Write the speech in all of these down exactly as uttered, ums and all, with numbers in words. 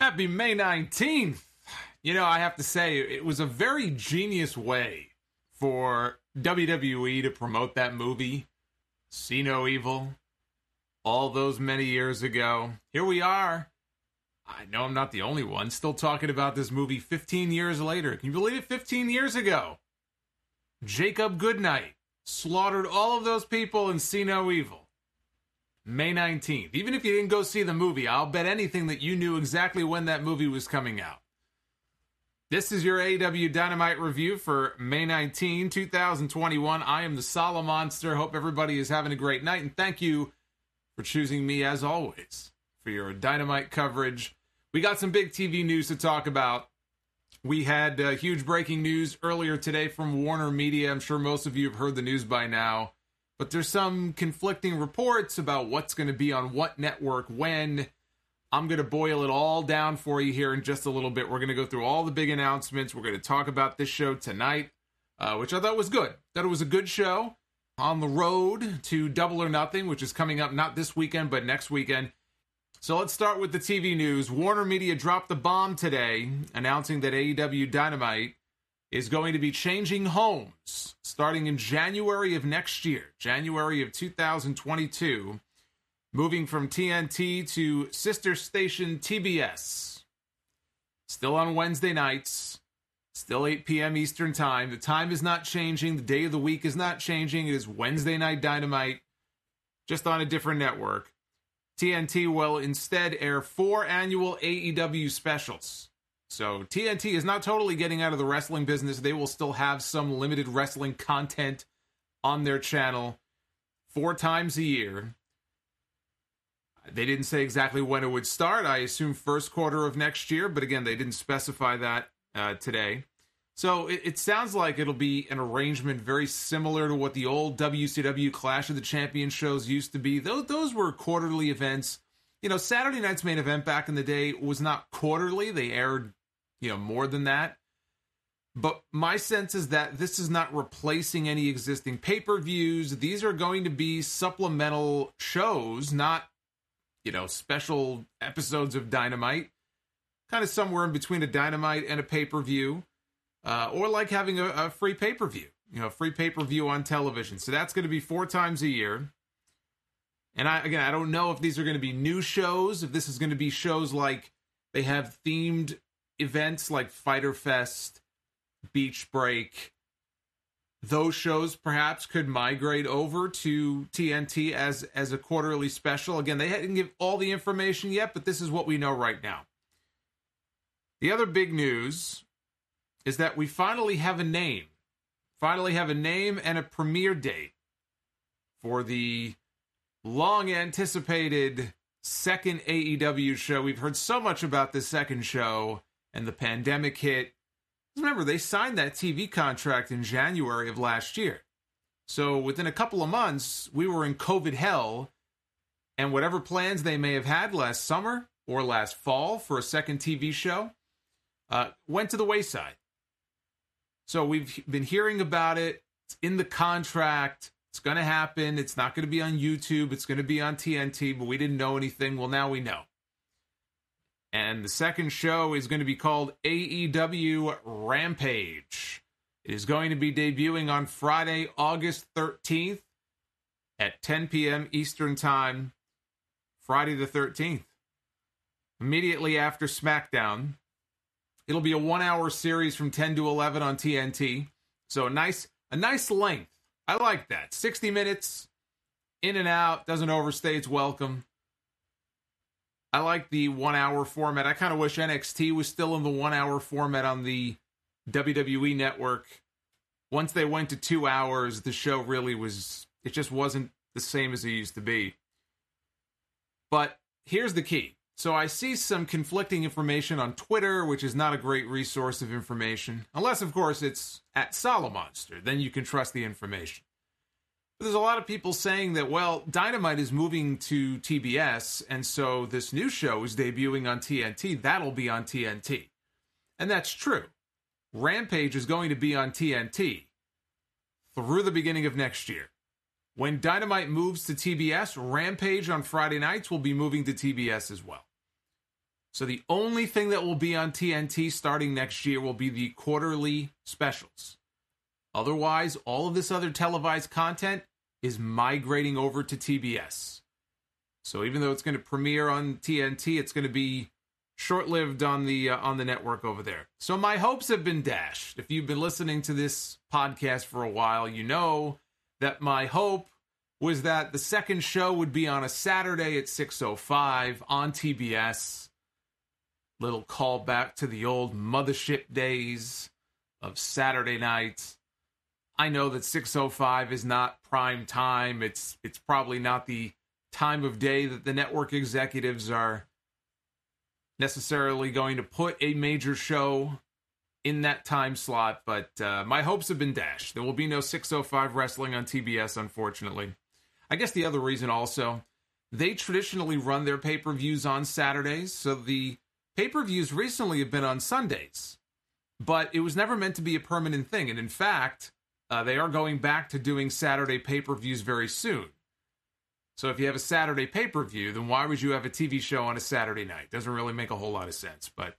Happy May nineteenth. You know, I have to say, it was a very genius way for W W E to promote that movie, See No Evil, all those many years ago. Here we are. I know I'm not the only one still talking about this movie fifteen years later. Can you believe it? fifteen years ago. Jacob Goodnight slaughtered all of those people in See No Evil. May nineteenth. Even if you didn't go see the movie, I'll bet anything that you knew exactly when that movie was coming out. This is your A E W Dynamite review for May nineteenth, twenty twenty-one. I am the Solid Monster. Hope everybody is having a great night, and thank you for choosing me, as always, for your Dynamite coverage. We got some big T V news to talk about. We had uh, huge breaking news earlier today from Warner Media. I'm sure most of you have heard the news by now. But there's some conflicting reports about what's going to be on what network when. I'm going to boil it all down for you here in just a little bit. We're going to go through all the big announcements. We're going to talk about this show tonight, uh, which I thought was good. Thought it was a good show. On the road to Double or Nothing, which is coming up not this weekend, but next weekend. So let's start with the T V news. Warner Media dropped the bomb today, announcing that A E W Dynamite is going to be changing homes starting in January of next year, January of two thousand twenty-two, moving from T N T to sister station T B S. Still on Wednesday nights, still eight p.m. Eastern Time. The time is not changing. The day of the week is not changing. It is Wednesday Night Dynamite, just on a different network. T N T will instead air four annual A E W specials. So T N T is not totally getting out of the wrestling business. They will still have some limited wrestling content on their channel four times a year. They didn't say exactly when it would start. I assume first quarter of next year, but again, they didn't specify that uh, today. So it, it sounds like it'll be an arrangement very similar to what the old W C W Clash of the Champions shows used to be. Those, those were quarterly events. You know, Saturday Night's Main Event back in the day was not quarterly. They aired, you know, more than that. But my sense is that this is not replacing any existing pay-per-views. These are going to be supplemental shows, not, you know, special episodes of Dynamite. Kind of somewhere in between a Dynamite and a pay-per-view. Uh, or like having a, a free pay-per-view. You know, a free pay-per-view on television. So that's going to be four times a year. And I again, I don't know if these are going to be new shows, if this is going to be shows like they have themed events like Fyter Fest, Beach Break. Those shows perhaps could migrate over to T N T as, as a quarterly special. Again, they didn't give all the information yet, but this is what we know right now. The other big news is that we finally have a name. Finally have a name and a premiere date for the long-anticipated second A E W show. We've heard so much about this second show, and the pandemic hit. Remember, they signed that T V contract in January of last year. So within a couple of months, we were in COVID hell, and whatever plans they may have had last summer or last fall for a second T V show uh, went to the wayside. So we've been hearing about it. It's in the contract. It's going to happen. It's not going to be on YouTube. It's going to be on T N T, but we didn't know anything. Well, now we know. And the second show is going to be called A E W Rampage. It is going to be debuting on Friday, August thirteenth at ten p.m. Eastern Time. Friday the thirteenth. Immediately after SmackDown. It'll be a one-hour series from ten to eleven on T N T. So a nice, a nice length. I like that. sixty minutes, in and out, doesn't overstay its welcome. I like the one-hour format. I kind of wish N X T was still in the one-hour format on the W W E Network. Once they went to two hours, the show really was, it just wasn't the same as it used to be. But here's the key. So I see some conflicting information on Twitter, which is not a great resource of information. Unless, of course, it's at Solomonster. Then you can trust the information. But there's a lot of people saying that, well, Dynamite is moving to T B S, and so this new show is debuting on T N T. That'll be on T N T. And that's true. Rampage is going to be on T N T through the beginning of next year. When Dynamite moves to T B S, Rampage on Friday nights will be moving to T B S as well. So the only thing that will be on T N T starting next year will be the quarterly specials. Otherwise, all of this other televised content is migrating over to T B S. So even though it's going to premiere on T N T, it's going to be short-lived on the uh, on the network over there. So my hopes have been dashed. If you've been listening to this podcast for a while, you know that my hope was that the second show would be on a Saturday at six oh five on T B S. Little callback to the old mothership days of Saturday nights. I know that six oh five is not prime time. It's it's probably not the time of day that the network executives are necessarily going to put a major show in that time slot, but uh, my hopes have been dashed. There will be no six oh five wrestling on T B S, unfortunately. I guess the other reason also, they traditionally run their pay-per-views on Saturdays, so the pay-per-views recently have been on Sundays, but it was never meant to be a permanent thing, and in fact, uh, they are going back to doing Saturday pay-per-views very soon. So if you have a Saturday pay-per-view, then why would you have a T V show on a Saturday night? Doesn't really make a whole lot of sense, but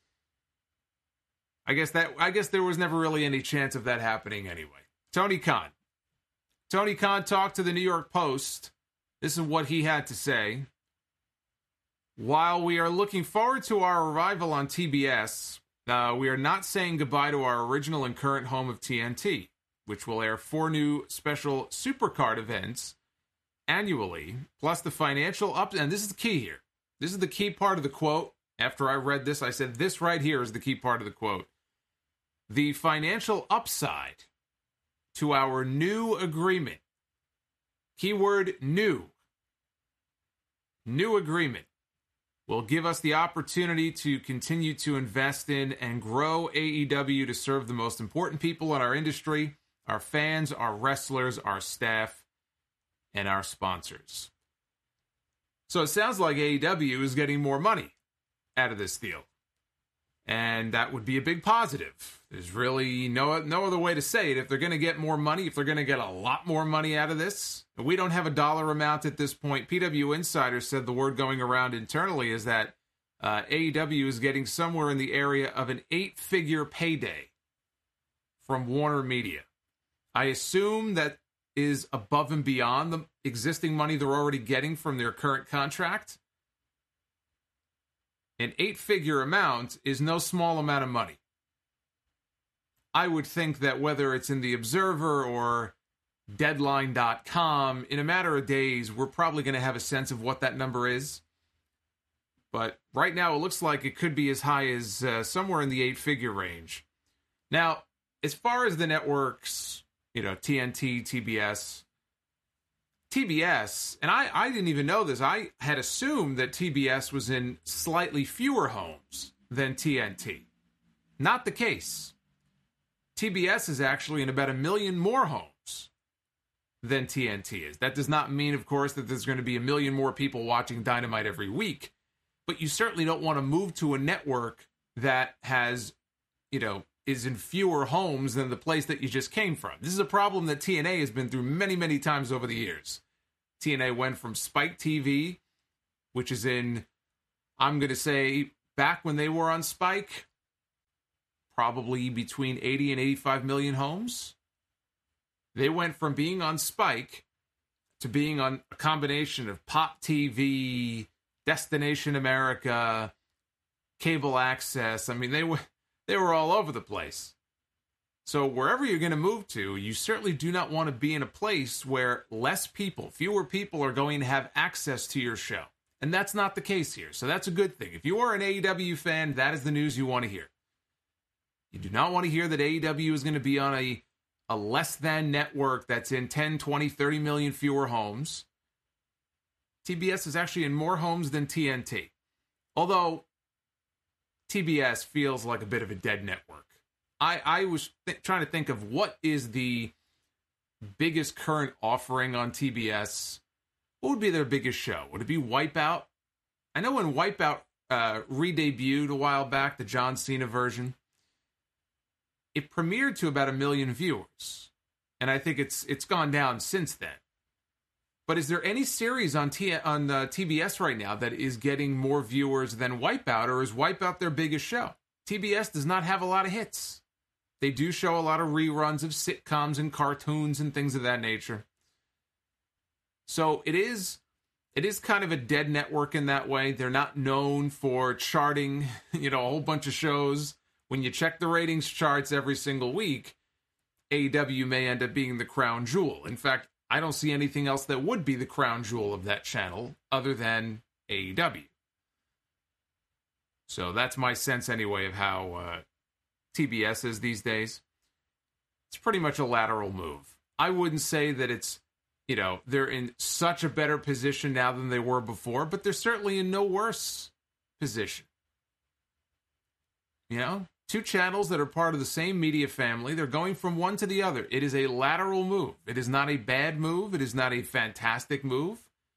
I guess that I guess there was never really any chance of that happening anyway. Tony Khan. Tony Khan talked to the New York Post. This is what he had to say. While we are looking forward to our arrival on T B S, uh, we are not saying goodbye to our original and current home of T N T, which will air four new special supercard events annually, plus the financial up. And this is the key here. This is the key part of the quote. After I read this, I said, this right here is the key part of the quote. The financial upside to our new agreement. Keyword new. New agreement will give us the opportunity to continue to invest in and grow A E W to serve the most important people in our industry, our fans, our wrestlers, our staff, and our sponsors. So it sounds like A E W is getting more money out of this deal. And that would be a big positive. There's really no, no other way to say it. If they're going to get more money, if they're going to get a lot more money out of this, we don't have a dollar amount at this point. P W Insider said the word going around internally is that uh, A E W is getting somewhere in the area of an eight-figure payday from Warner Media. I assume that is above and beyond the existing money they're already getting from their current contract. An eight-figure amount is no small amount of money. I would think that whether it's in the Observer or Deadline dot com, in a matter of days, we're probably going to have a sense of what that number is. But right now, it looks like it could be as high as uh, somewhere in the eight-figure range. Now, as far as the networks, you know, T N T, T B S, T B S, and I, I didn't even know this. I had assumed that T B S was in slightly fewer homes than T N T. Not the case. T B S is actually in about a million more homes than T N T is. That does not mean, of course, that there's going to be a million more people watching Dynamite every week, but you certainly don't want to move to a network that has, you know, is in fewer homes than the place that you just came from. This is a problem that T N A has been through many, many times over the years. T N A went from Spike T V, which is in, I'm going to say, back when they were on Spike, probably between eighty and eighty-five million homes. They went from being on Spike to being on a combination of Pop T V, Destination America, cable access. I mean, they were they were all over the place. So wherever you're going to move to, you certainly do not want to be in a place where less people, fewer people are going to have access to your show. And that's not the case here. So that's a good thing. If you are an A E W fan, that is the news you want to hear. You do not want to hear that A E W is going to be on a, a less than network that's in ten, twenty, thirty million fewer homes. T B S is actually in more homes than T N T. Although T B S feels like a bit of a dead network. I, I was th- trying to think of what is the biggest current offering on T B S. What would be their biggest show? Would it be Wipeout? I know when Wipeout uh, re-debuted a while back, the John Cena version, it premiered to about a million viewers. And I think it's it's gone down since then. But is there any series on T- on uh, T B S right now that is getting more viewers than Wipeout, or is Wipeout their biggest show? T B S does not have a lot of hits. They do show a lot of reruns of sitcoms and cartoons and things of that nature. So it is it is kind of a dead network in that way. They're not known for charting, you know, a whole bunch of shows. When you check the ratings charts every single week, A E W may end up being the crown jewel. In fact, I don't see anything else that would be the crown jewel of that channel other than A E W. So that's my sense anyway of how uh, T B S is these days. It's pretty much a lateral move. I wouldn't say that it's, you know, they're in such a better position now than they were before, but they're certainly in no worse position. You know, two channels that are part of the same media family, they're going from one to the other. It is a lateral move. It is not a bad move. It is not a fantastic move.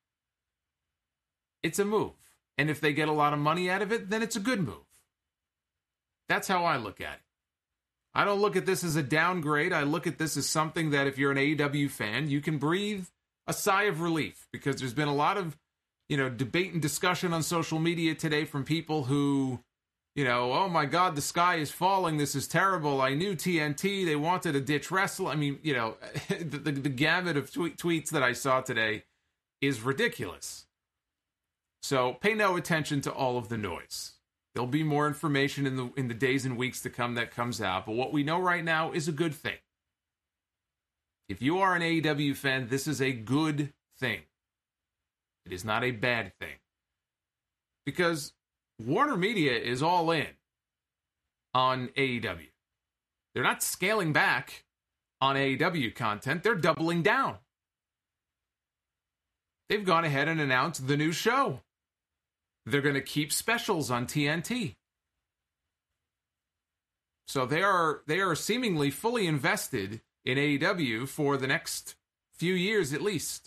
It's a move. And if they get a lot of money out of it, then it's a good move. That's how I look at it. I don't look at this as a downgrade. I look at this as something that if you're an A E W fan, you can breathe a sigh of relief, because there's been a lot of, you know, debate and discussion on social media today from people who, you know, oh my God, the sky is falling. This is terrible. I knew T N T. They wanted to ditch wrestle. I mean, you know, the, the, the gamut of tweet, tweets that I saw today is ridiculous. So pay no attention to all of the noise. There'll be more information in the in the days and weeks to come that comes out. But what we know right now is a good thing. If you are an A E W fan, this is a good thing. It is not a bad thing. Because Warner Media is all in on A E W. They're not scaling back on A E W content. They're doubling down. They've gone ahead and announced the new show. They're going to keep specials on T N T. So they are they are seemingly fully invested in A E W for the next few years at least.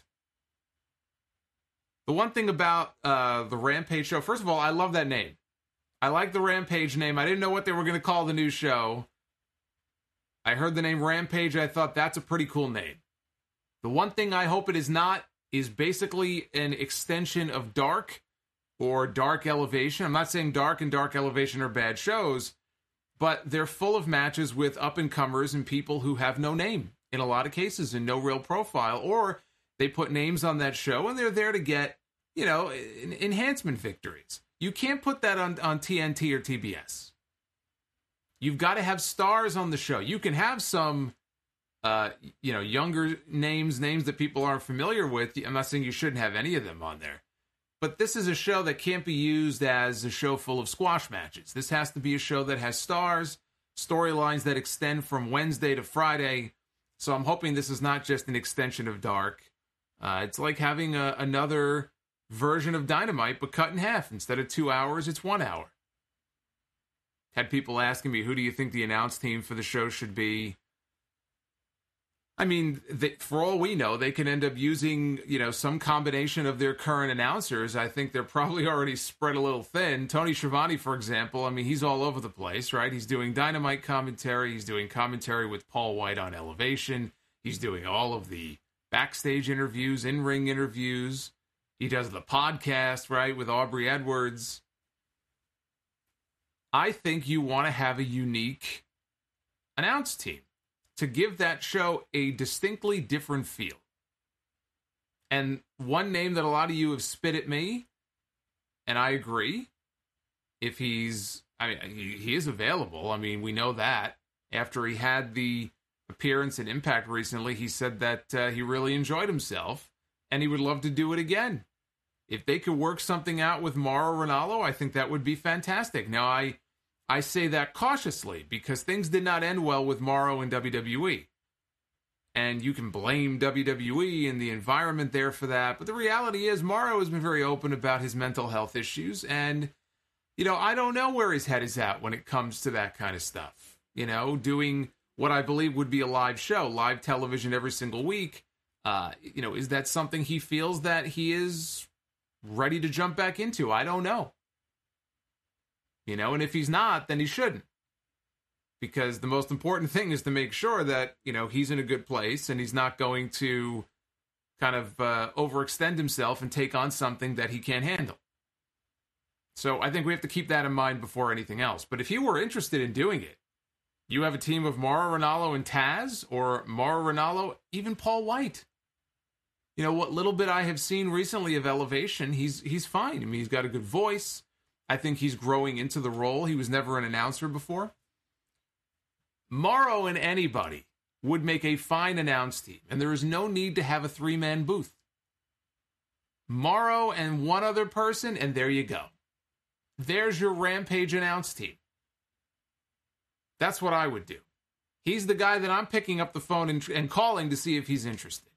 The one thing about uh, the Rampage show, first of all, I love that name. I like the Rampage name. I didn't know what they were going to call the new show. I heard the name Rampage. I thought that's a pretty cool name. The one thing I hope it is not is basically an extension of Dark or Dark Elevation. I'm not saying Dark and Dark Elevation are bad shows, but they're full of matches with up-and-comers and people who have no name in a lot of cases and no real profile, or they put names on that show and they're there to get, you know, enhancement victories. You can't put that on, on T N T or T B S. You've got to have stars on the show. You can have some, uh, you know, younger names, names that people aren't familiar with. I'm not saying you shouldn't have any of them on there. But this is a show that can't be used as a show full of squash matches. This has to be a show that has stars, storylines that extend from Wednesday to Friday. So I'm hoping this is not just an extension of Dark. Uh, it's like having a, another version of Dynamite, but cut in half. Instead of two hours, it's one hour. Had people asking me, who do you think the announce team for the show should be? I mean, they, for all we know, they can end up using, you know, some combination of their current announcers. I think they're probably already spread a little thin. Tony Schiavone, for example, I mean, he's all over the place, right? He's doing Dynamite commentary. He's doing commentary with Paul White on Elevation. He's doing all of the backstage interviews, in-ring interviews. He does the podcast, right, with Aubrey Edwards. I think you want to have a unique announce team to give that show a distinctly different feel. And one name that a lot of you have spit at me, and I agree, if he's, I mean, he, he is available. I mean, we know that. After he had the appearance at Impact recently, he said that uh, he really enjoyed himself, and he would love to do it again. If they could work something out with Mauro Ranallo, I think that would be fantastic. Now, I I say that cautiously, because things did not end well with Mauro in W W E. And you can blame W W E and the environment there for that. But the reality is, Mauro has been very open about his mental health issues. And, you know, I don't know where his head is at when it comes to that kind of stuff. You know, doing what I believe would be a live show, live television every single week. Uh, you know, is that something he feels that he is ready to jump back into? I don't know. You know, and if he's not, then he shouldn't. Because the most important thing is to make sure that, you know, he's in a good place and he's not going to kind of uh, overextend himself and take on something that he can't handle. So I think we have to keep that in mind before anything else. But if you were interested in doing it, you have a team of Mauro Ranallo and Taz, or Mauro Ranallo, even Paul White. You know, what little bit I have seen recently of Elevation, he's he's fine. I mean, he's got a good voice. I think he's growing into the role. He was never an announcer before. Mauro and anybody would make a fine announce team, and there is no need to have a three-man booth. Mauro and one other person, and there you go. There's your Rampage announce team. That's what I would do. He's the guy that I'm picking up the phone and, and calling to see if he's interested.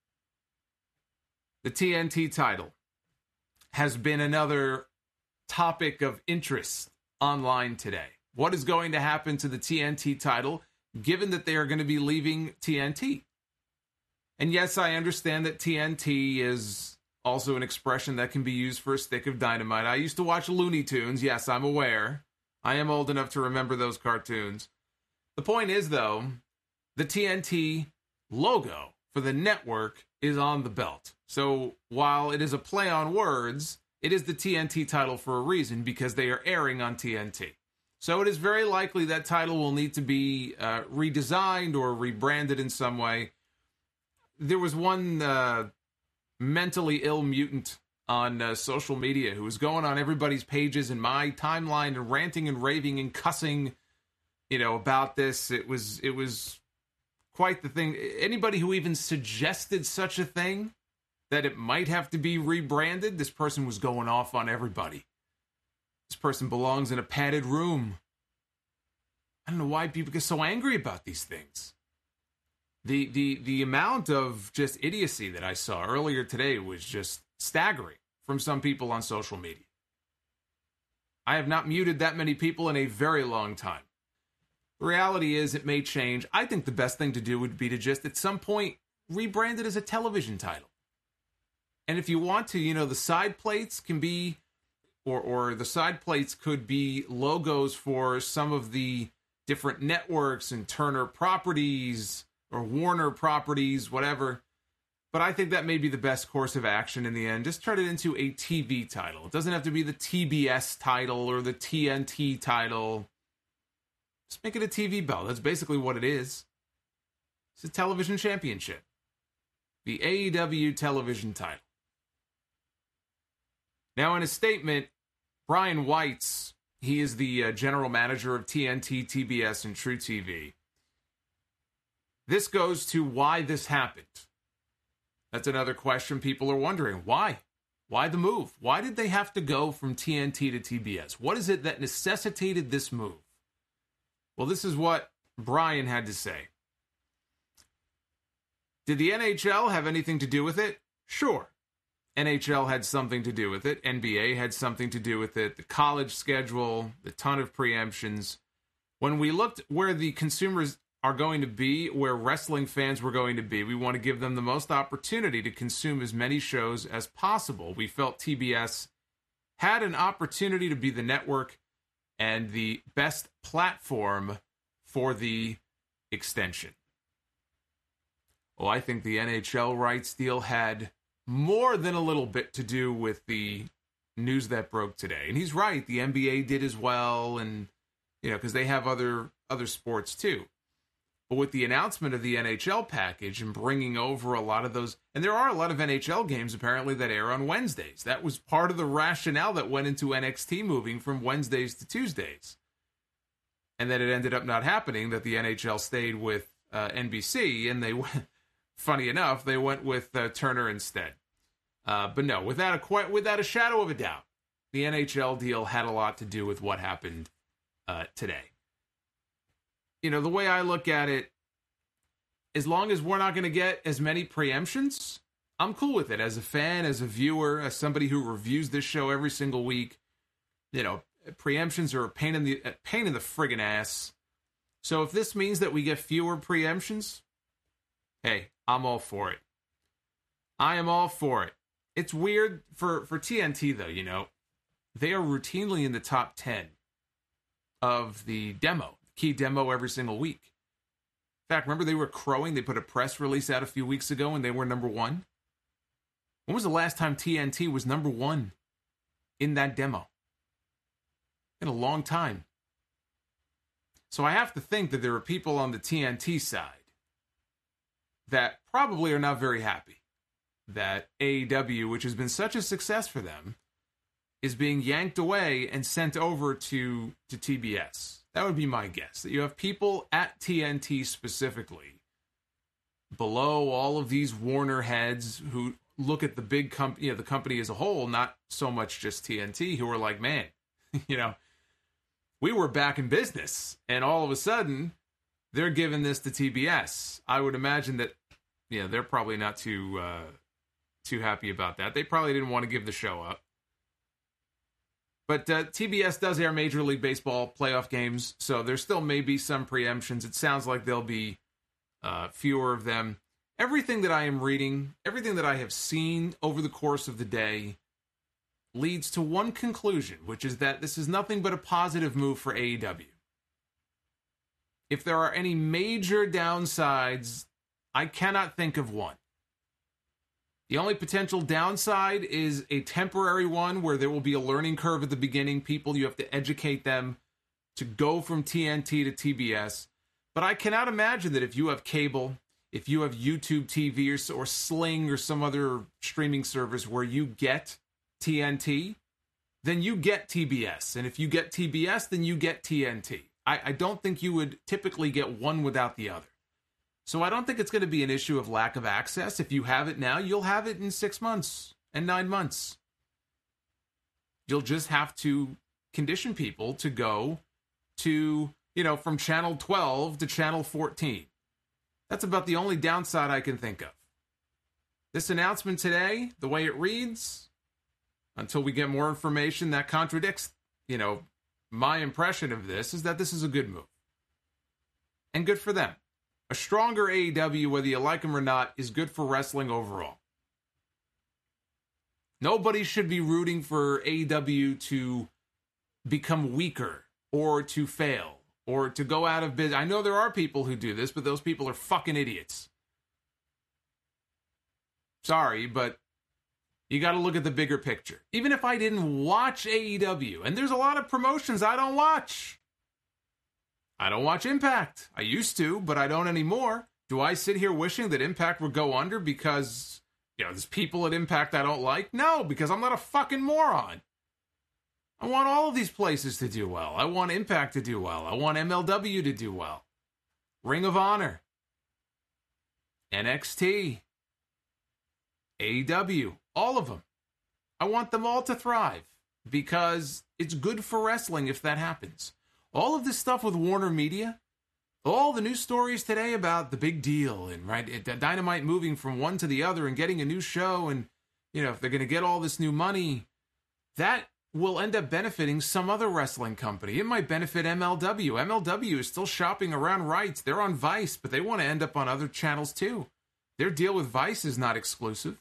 The T N T title has been another topic of interest online today. What is going to happen to the T N T title, given that they are going to be leaving T N T? And yes, I understand that T N T is also an expression that can be used for a stick of dynamite. I used to watch Looney Tunes. Yes, I'm aware. I am old enough to remember those cartoons. The point is, though, the T N T logo for the network is on the belt. So while it is a play on words, it is the T N T title for a reason, because they are airing on T N T. So it is very likely that title will need to be uh, redesigned or rebranded in some way. There was one uh, mentally ill mutant on uh, social media who was going on everybody's pages in my timeline and ranting and raving and cussing, you know, about this. It was it was quite the thing. Anybody who even suggested such a thing, that it might have to be rebranded, this person was going off on everybody. This person belongs in a padded room. I don't know why people get so angry about these things. The the the amount of just idiocy that I saw earlier today was just staggering from some people on social media. I have not muted that many people in a very long time. The reality is, it may change. I think the best thing to do would be to just, at some point, rebrand it as a television title. And if you want to, you know, the side plates can be, or or the side plates could be logos for some of the different networks and Turner properties or Warner properties, whatever. But I think that may be the best course of action in the end. Just turn it into a T V title. It doesn't have to be the T B S title or the T N T title. Just make it a T V belt. That's basically what it is. It's a television championship. The A E W television title. Now, in a statement, Brian Weitz, he is the uh, general manager of T N T, T B S, and True T V. This goes to why this happened. That's another question people are wondering. Why? Why the move? Why did they have to go from T N T to T B S? What is it that necessitated this move? Well, this is what Brian had to say. Did the N H L have anything to do with it? Sure. N H L had something to do with it. N B A had something to do with it. The college schedule, the ton of preemptions. When we looked where the consumers are going to be, where wrestling fans were going to be, we want to give them the most opportunity to consume as many shows as possible. We felt T B S had an opportunity to be the network and the best platform for the extension. Well, I think the N H L rights deal had more than a little bit to do with the news that broke today. And he's right, the N B A did as well, and, you know, because they have other other sports too. But with the announcement of the N H L package and bringing over a lot of those, and there are a lot of N H L games apparently that air on Wednesdays. That was part of the rationale that went into N X T moving from Wednesdays to Tuesdays. And then it ended up not happening, that the N H L stayed with uh, N B C, and they went, funny enough, they went with uh, Turner instead. Uh, but no, without a quite, without a shadow of a doubt, the N H L deal had a lot to do with what happened uh, today. You know, the way I look at it, as long as we're not going to get as many preemptions, I'm cool with it. As a fan, as a viewer, as somebody who reviews this show every single week, you know, preemptions are a pain in the a pain in the friggin' ass. So if this means that we get fewer preemptions, hey, I'm all for it. I am all for it. It's weird for, for T N T, though, you know. They are routinely in the top ten of the demo. Key demo every single week. In fact, remember they were crowing? They put a press release out a few weeks ago and they were number one. When was the last time T N T was number one in that demo? In a long time. So I have to think that there are people on the T N T side that probably are not very happy that A E W, which has been such a success for them, is being yanked away and sent over to, to T B S. That would be my guess. That you have people at T N T specifically, below all of these Warner heads who look at the big company, you know, the company as a whole, not so much just T N T, who are like, man, you know, we were back in business, and all of a sudden, they're giving this to T B S. I would imagine that, you know, they're probably not too uh, too happy about that. They probably didn't want to give the show up. But uh, T B S does air Major League Baseball playoff games, so there still may be some preemptions. It sounds like there'll be uh, fewer of them. Everything that I am reading, everything that I have seen over the course of the day leads to one conclusion, which is that this is nothing but a positive move for A E W. If there are any major downsides, I cannot think of one. The only potential downside is a temporary one where there will be a learning curve at the beginning. People, you have to educate them to go from T N T to T B S. But I cannot imagine that if you have cable, if you have YouTube T V or, or Sling or some other streaming service where you get T N T, then you get T B S. And if you get T B S, then you get T N T. I, I don't think you would typically get one without the other. So I don't think it's going to be an issue of lack of access. If you have it now, you'll have it in six months and nine months. You'll just have to condition people to go to, you know, from channel twelve to channel fourteen. That's about the only downside I can think of. This announcement today, the way it reads, until we get more information that contradicts, you know, my impression of this, is that this is a good move. And good for them. A stronger A E W, whether you like them or not, is good for wrestling overall. Nobody should be rooting for A E W to become weaker or to fail or to go out of business. I know there are people who do this, but those people are fucking idiots. Sorry, but you got to look at the bigger picture. Even if I didn't watch A E W, and there's a lot of promotions I don't watch. I don't watch Impact. I used to, but I don't anymore. Do I sit here wishing that Impact would go under because, you know, there's people at Impact I don't like? No, because I'm not a fucking moron. I want all of these places to do well. I want Impact to do well. I want M L W to do well. Ring of Honor. N X T. A E W. All of them. I want them all to thrive because it's good for wrestling if that happens. All of this stuff with Warner Media, all the news stories today about the big deal and right Dynamite moving from one to the other and getting a new show, and you know if they're going to get all this new money, that will end up benefiting some other wrestling company. It might benefit M L W. M L W is still shopping around rights. They're on Vice, but they want to end up on other channels too. Their deal with Vice is not exclusive.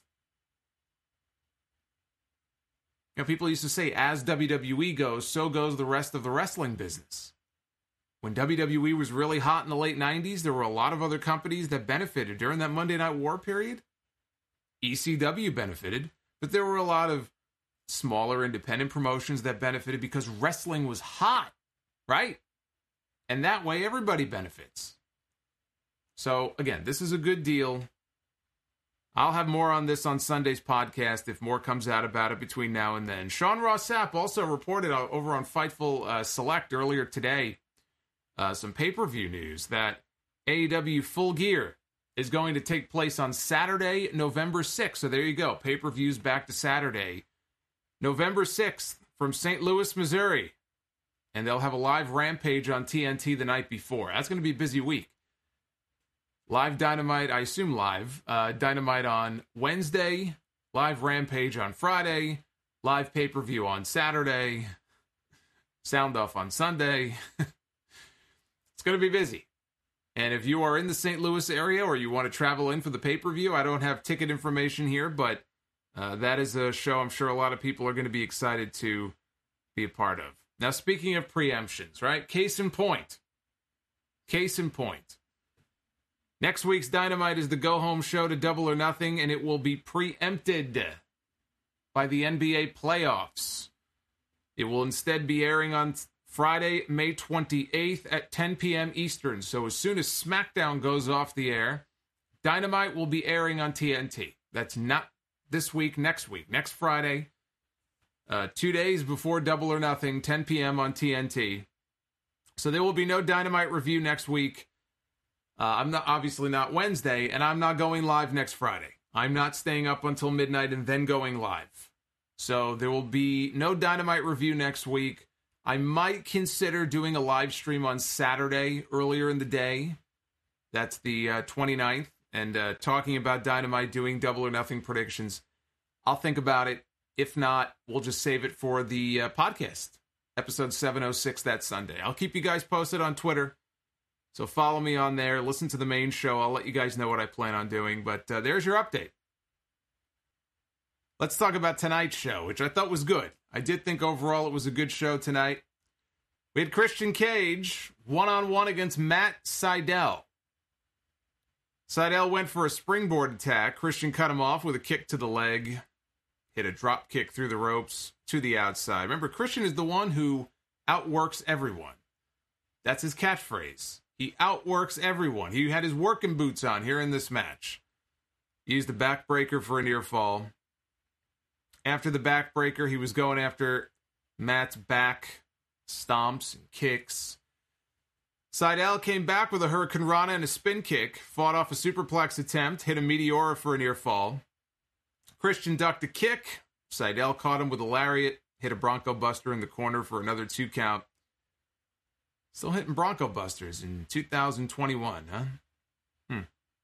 You know, people used to say, as W W E goes, so goes the rest of the wrestling business. When W W E was really hot in the late nineties, there were a lot of other companies that benefited. During that Monday Night War period, E C W benefited, but there were a lot of smaller independent promotions that benefited because wrestling was hot, right? And that way, everybody benefits. So, again, this is a good deal. I'll have more on this on Sunday's podcast if more comes out about it between now and then. Sean Ross Sapp also reported over on Fightful uh, Select earlier today uh, some pay-per-view news that A E W Full Gear is going to take place on Saturday, November sixth. So there you go. Pay-per-views back to Saturday, November sixth from Saint Louis, Missouri. And they'll have a live Rampage on T N T the night before. That's going to be a busy week. Live Dynamite, I assume live, uh, Dynamite on Wednesday, live Rampage on Friday, live pay-per-view on Saturday, sound off on Sunday. It's going to be busy. And if you are in the Saint Louis area or you want to travel in for the pay-per-view, I don't have ticket information here, but uh, that is a show I'm sure a lot of people are going to be excited to be a part of. Now, speaking of preemptions, right? Case in point. Case in point. Next week's Dynamite is the go-home show to Double or Nothing, and it will be preempted by the N B A playoffs. It will instead be airing on Friday, May twenty-eighth at ten p.m. Eastern. So as soon as SmackDown goes off the air, Dynamite will be airing on T N T. That's not this week, next week. Next Friday, uh, two days before Double or Nothing, ten p.m. on T N T. So there will be no Dynamite review next week. Uh, I'm not obviously not Wednesday, and I'm not going live next Friday. I'm not staying up until midnight and then going live. So there will be no Dynamite review next week. I might consider doing a live stream on Saturday earlier in the day. That's the uh, twenty-ninth. And uh, talking about Dynamite, doing Double or Nothing predictions. I'll think about it. If not, we'll just save it for the uh, podcast. Episode seven oh six that Sunday. I'll keep you guys posted on Twitter. So follow me on there. Listen to the main show. I'll let you guys know what I plan on doing. But uh, there's your update. Let's talk about tonight's show, which I thought was good. I did think overall it was a good show tonight. We had Christian Cage one-on-one against Matt Sydal. Sydal went for a springboard attack. Christian cut him off with a kick to the leg. Hit a drop kick through the ropes to the outside. Remember, Christian is the one who outworks everyone. That's his catchphrase. He outworks everyone. He had his working boots on here in this match. He used the backbreaker for a near fall. After the backbreaker, he was going after Matt's back stomps and kicks. Sydal came back with a Hurricane Rana and a spin kick, fought off a superplex attempt, hit a Meteora for a near fall. Christian ducked a kick. Sydal caught him with a lariat, hit a Bronco Buster in the corner for another two count. Still hitting Bronco Busters in two thousand twenty-one, huh? Hmm.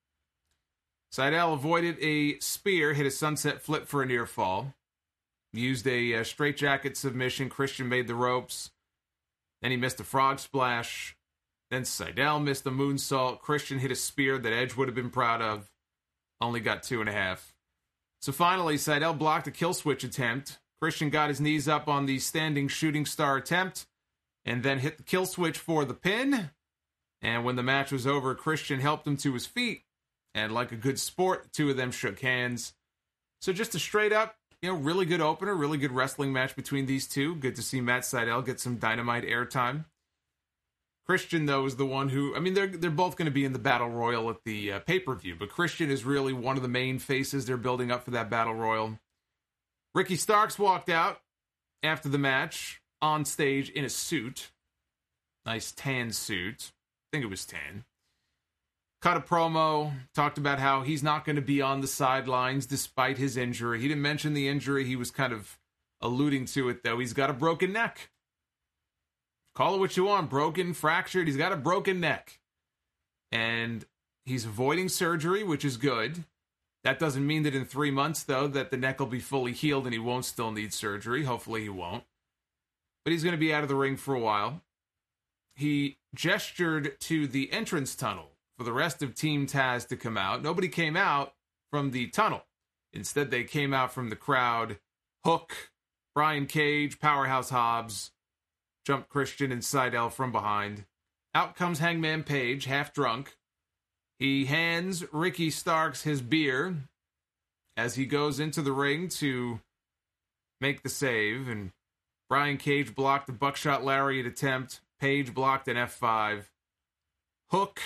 Sydal avoided a spear, hit a sunset flip for a near fall. Used a uh, straightjacket submission. Christian made the ropes. Then he missed a frog splash. Then Sydal missed a moonsault. Christian hit a spear that Edge would have been proud of. Only got two and a half. So finally, Sydal blocked a kill switch attempt. Christian got his knees up on the standing shooting star attempt. And then hit the kill switch for the pin. And when the match was over, Christian helped him to his feet. And like a good sport, the two of them shook hands. So just a straight up, you know, really good opener, really good wrestling match between these two. Good to see Matt Sydal get some Dynamite airtime. Christian, though, is the one who, I mean, they're they're both going to be in the Battle Royal at the uh, pay-per-view, but Christian is really one of the main faces they're building up for that Battle Royal. Ricky Starks walked out after the match on stage in a suit. Nice tan suit. I think it was tan. Cut a promo, talked about how he's not going to be on the sidelines despite his injury. He didn't mention the injury. He was kind of alluding to it, though. He's got a broken neck. Call it what you want, broken, fractured. He's got a broken neck. And he's avoiding surgery, which is good. That doesn't mean that in three months, though, that the neck will be fully healed and he won't still need surgery. Hopefully he won't. But he's going to be out of the ring for a while. He gestured to the entrance tunnel for the rest of Team Taz to come out. Nobody came out from the tunnel. Instead, they came out from the crowd. Hook, Brian Cage, Powerhouse Hobbs, jumped Christian and Sydal from behind. Out comes Hangman Page, half drunk. He hands Ricky Starks his beer as he goes into the ring to make the save. And Brian Cage blocked a buckshot lariat attempt. Page blocked an F five. Hook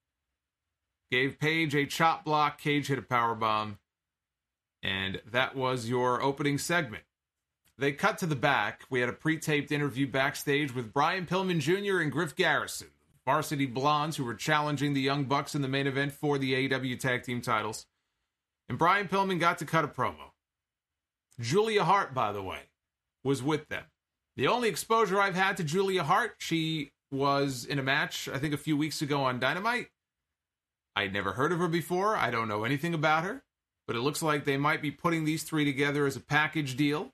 gave Page a chop block. Cage hit a powerbomb. And that was your opening segment. They cut to the back. We had a pre-taped interview backstage with Brian Pillman Junior and Griff Garrison, Varsity Blondes, who were challenging the Young Bucks in the main event for the A E W Tag Team titles. And Brian Pillman got to cut a promo. Julia Hart, by the way, was with them. The only exposure I've had to Julia Hart, she was in a match, I think a few weeks ago on Dynamite. I'd never heard of her before. I don't know anything about her. But it looks like they might be putting these three together as a package deal.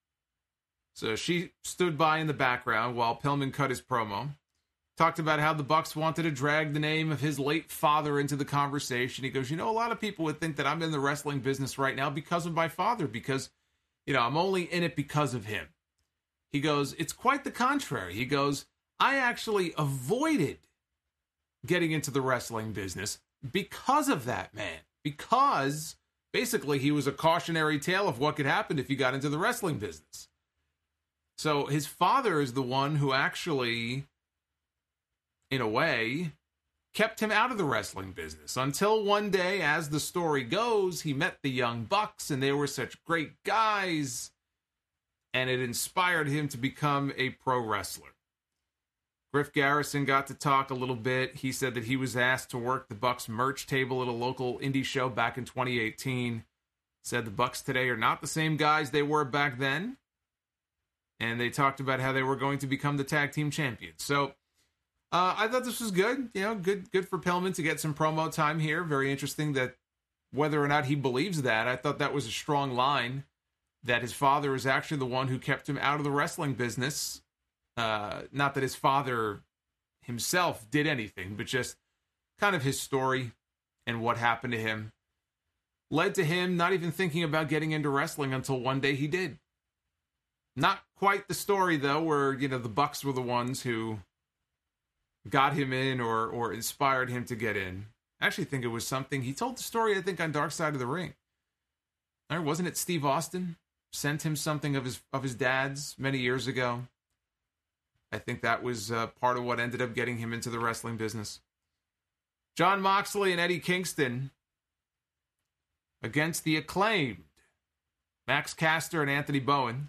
So she stood by in the background while Pillman cut his promo. Talked about how the Bucks wanted to drag the name of his late father into the conversation. He goes, you know, a lot of people would think that I'm in the wrestling business right now because of my father, because, you know, I'm only in it because of him. He goes, it's quite the contrary. He goes, I actually avoided getting into the wrestling business because of that man. Because basically he was a cautionary tale of what could happen if you got into the wrestling business. So his father is the one who actually, in a way, kept him out of the wrestling business. Until one day, as the story goes, he met the Young Bucks, and they were such great guys, and it inspired him to become a pro wrestler. Griff Garrison got to talk a little bit. He said that he was asked to work the Bucks merch table at a local indie show back in twenty eighteen. Said the Bucks today are not the same guys they were back then. And they talked about how they were going to become the tag team champions. So uh, I thought this was good. You know, good good for Pillman to get some promo time here. Very interesting that whether or not he believes that, I thought that was a strong line, that his father is actually the one who kept him out of the wrestling business. Uh, not that his father himself did anything, but just kind of his story and what happened to him led to him not even thinking about getting into wrestling until one day he did. Not quite the story, though, where, you know, the Bucks were the ones who got him in or or inspired him to get in. I actually think it was something, he told the story, I think, on Dark Side of the Ring. Or wasn't it Steve Austin? Sent him something of his of his dad's many years ago. I think that was uh, part of what ended up getting him into the wrestling business. Jon Moxley and Eddie Kingston against the Acclaimed Max Caster and Anthony Bowen.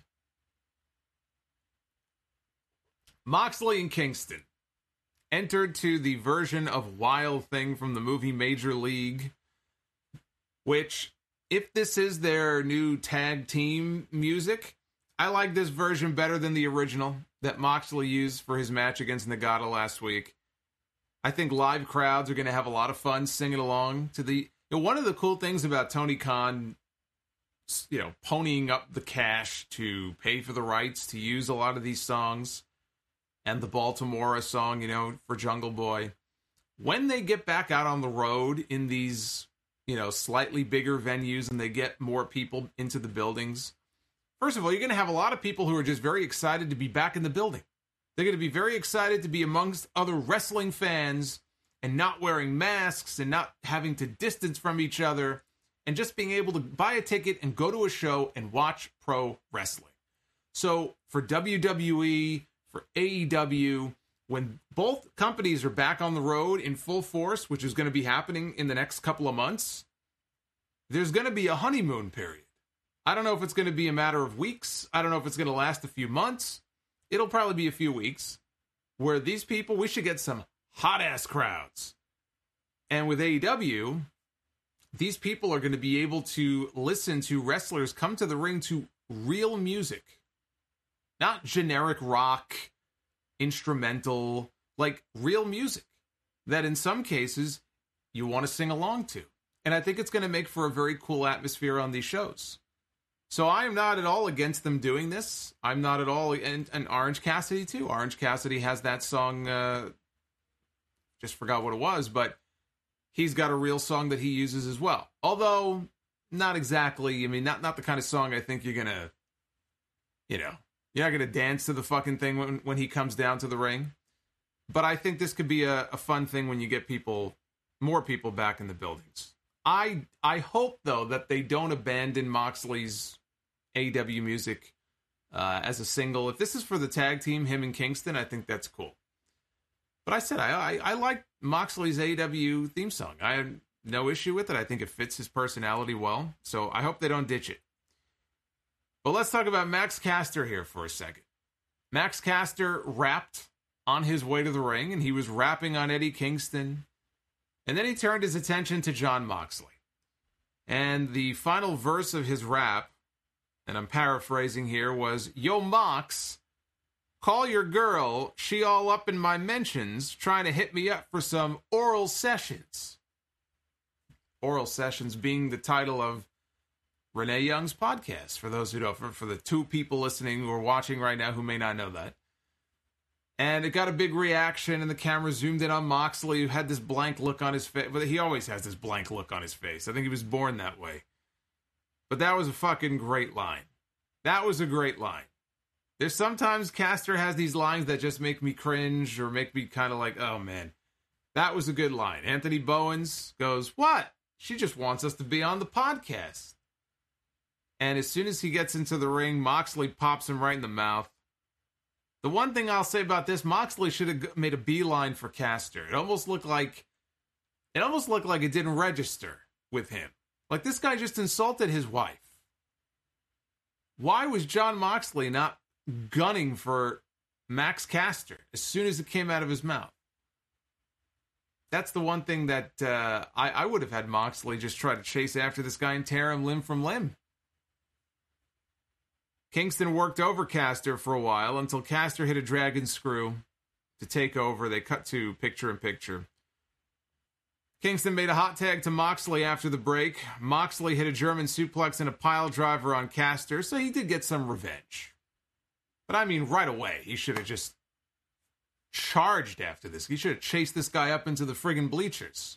Moxley and Kingston entered to the version of Wild Thing from the movie Major League, which, if this is their new tag team music, I like this version better than the original that Moxley used for his match against Nagata last week. I think live crowds are going to have a lot of fun singing along to the... You know, one of the cool things about Tony Khan, you know, ponying up the cash to pay for the rights to use a lot of these songs, and the Baltimore song, you know, for Jungle Boy, when they get back out on the road in these, you know, slightly bigger venues and they get more people into the buildings, first of all, you're going to have a lot of people who are just very excited to be back in the building. They're going to be very excited to be amongst other wrestling fans and not wearing masks and not having to distance from each other and just being able to buy a ticket and go to a show and watch pro wrestling. So for W W E, for A E W, when both companies are back on the road in full force, which is going to be happening in the next couple of months, there's going to be a honeymoon period. I don't know if it's going to be a matter of weeks. I don't know if it's going to last a few months. It'll probably be a few weeks where these people, we should get some hot-ass crowds. And with A E W, these people are going to be able to listen to wrestlers come to the ring to real music. Not generic rock, instrumental, like real music that in some cases you want to sing along to. And I think it's going to make for a very cool atmosphere on these shows. So I am not at all against them doing this. I'm not at all, and, and Orange Cassidy too. Orange Cassidy has that song, uh, just forgot what it was, but he's got a real song that he uses as well. Although, not exactly, I mean, not, not the kind of song I think you're going to, you know, you're not going to dance to the fucking thing when, when he comes down to the ring. But I think this could be a, a fun thing when you get people, more people back in the buildings. I I hope, though, that they don't abandon Moxley's A E W music uh, as a single. If this is for the tag team, him and Kingston, I think that's cool. But I said, I, I, I like Moxley's A E W theme song. I have no issue with it. I think it fits his personality well. So I hope they don't ditch it. But let's talk about Max Caster here for a second. Max Caster rapped on his way to the ring, and he was rapping on Eddie Kingston. And then he turned his attention to Jon Moxley. And the final verse of his rap, and I'm paraphrasing here, was, "Yo, Mox, call your girl. She all up in my mentions, trying to hit me up for some oral sessions." Oral Sessions being the title of Renee Young's podcast, for those who don't, for, for the two people listening or watching right now who may not know that. And it got a big reaction, and the camera zoomed in on Moxley, who had this blank look on his face. But he always has this blank look on his face. I think he was born that way. But that was a fucking great line. That was a great line. There's sometimes Caster has these lines that just make me cringe or make me kind of like, oh man. That was a good line. Anthony Bowens goes, "What? She just wants us to be on the podcast." And as soon as he gets into the ring, Moxley pops him right in the mouth. The one thing I'll say about this, Moxley should have made a beeline for Caster. It almost looked like it almost looked like it didn't register with him. Like, this guy just insulted his wife. Why was Jon Moxley not gunning for Max Caster as soon as it came out of his mouth? That's the one thing that uh, I, I would have had Moxley just try to chase after this guy and tear him limb from limb. Kingston worked over Caster for a while until Caster hit a dragon screw to take over. They cut to picture-in-picture. Kingston made a hot tag to Moxley after the break. Moxley hit a German suplex and a pile driver on Caster, so he did get some revenge. But I mean, right away, he should have just charged after this. He should have chased this guy up into the friggin' bleachers.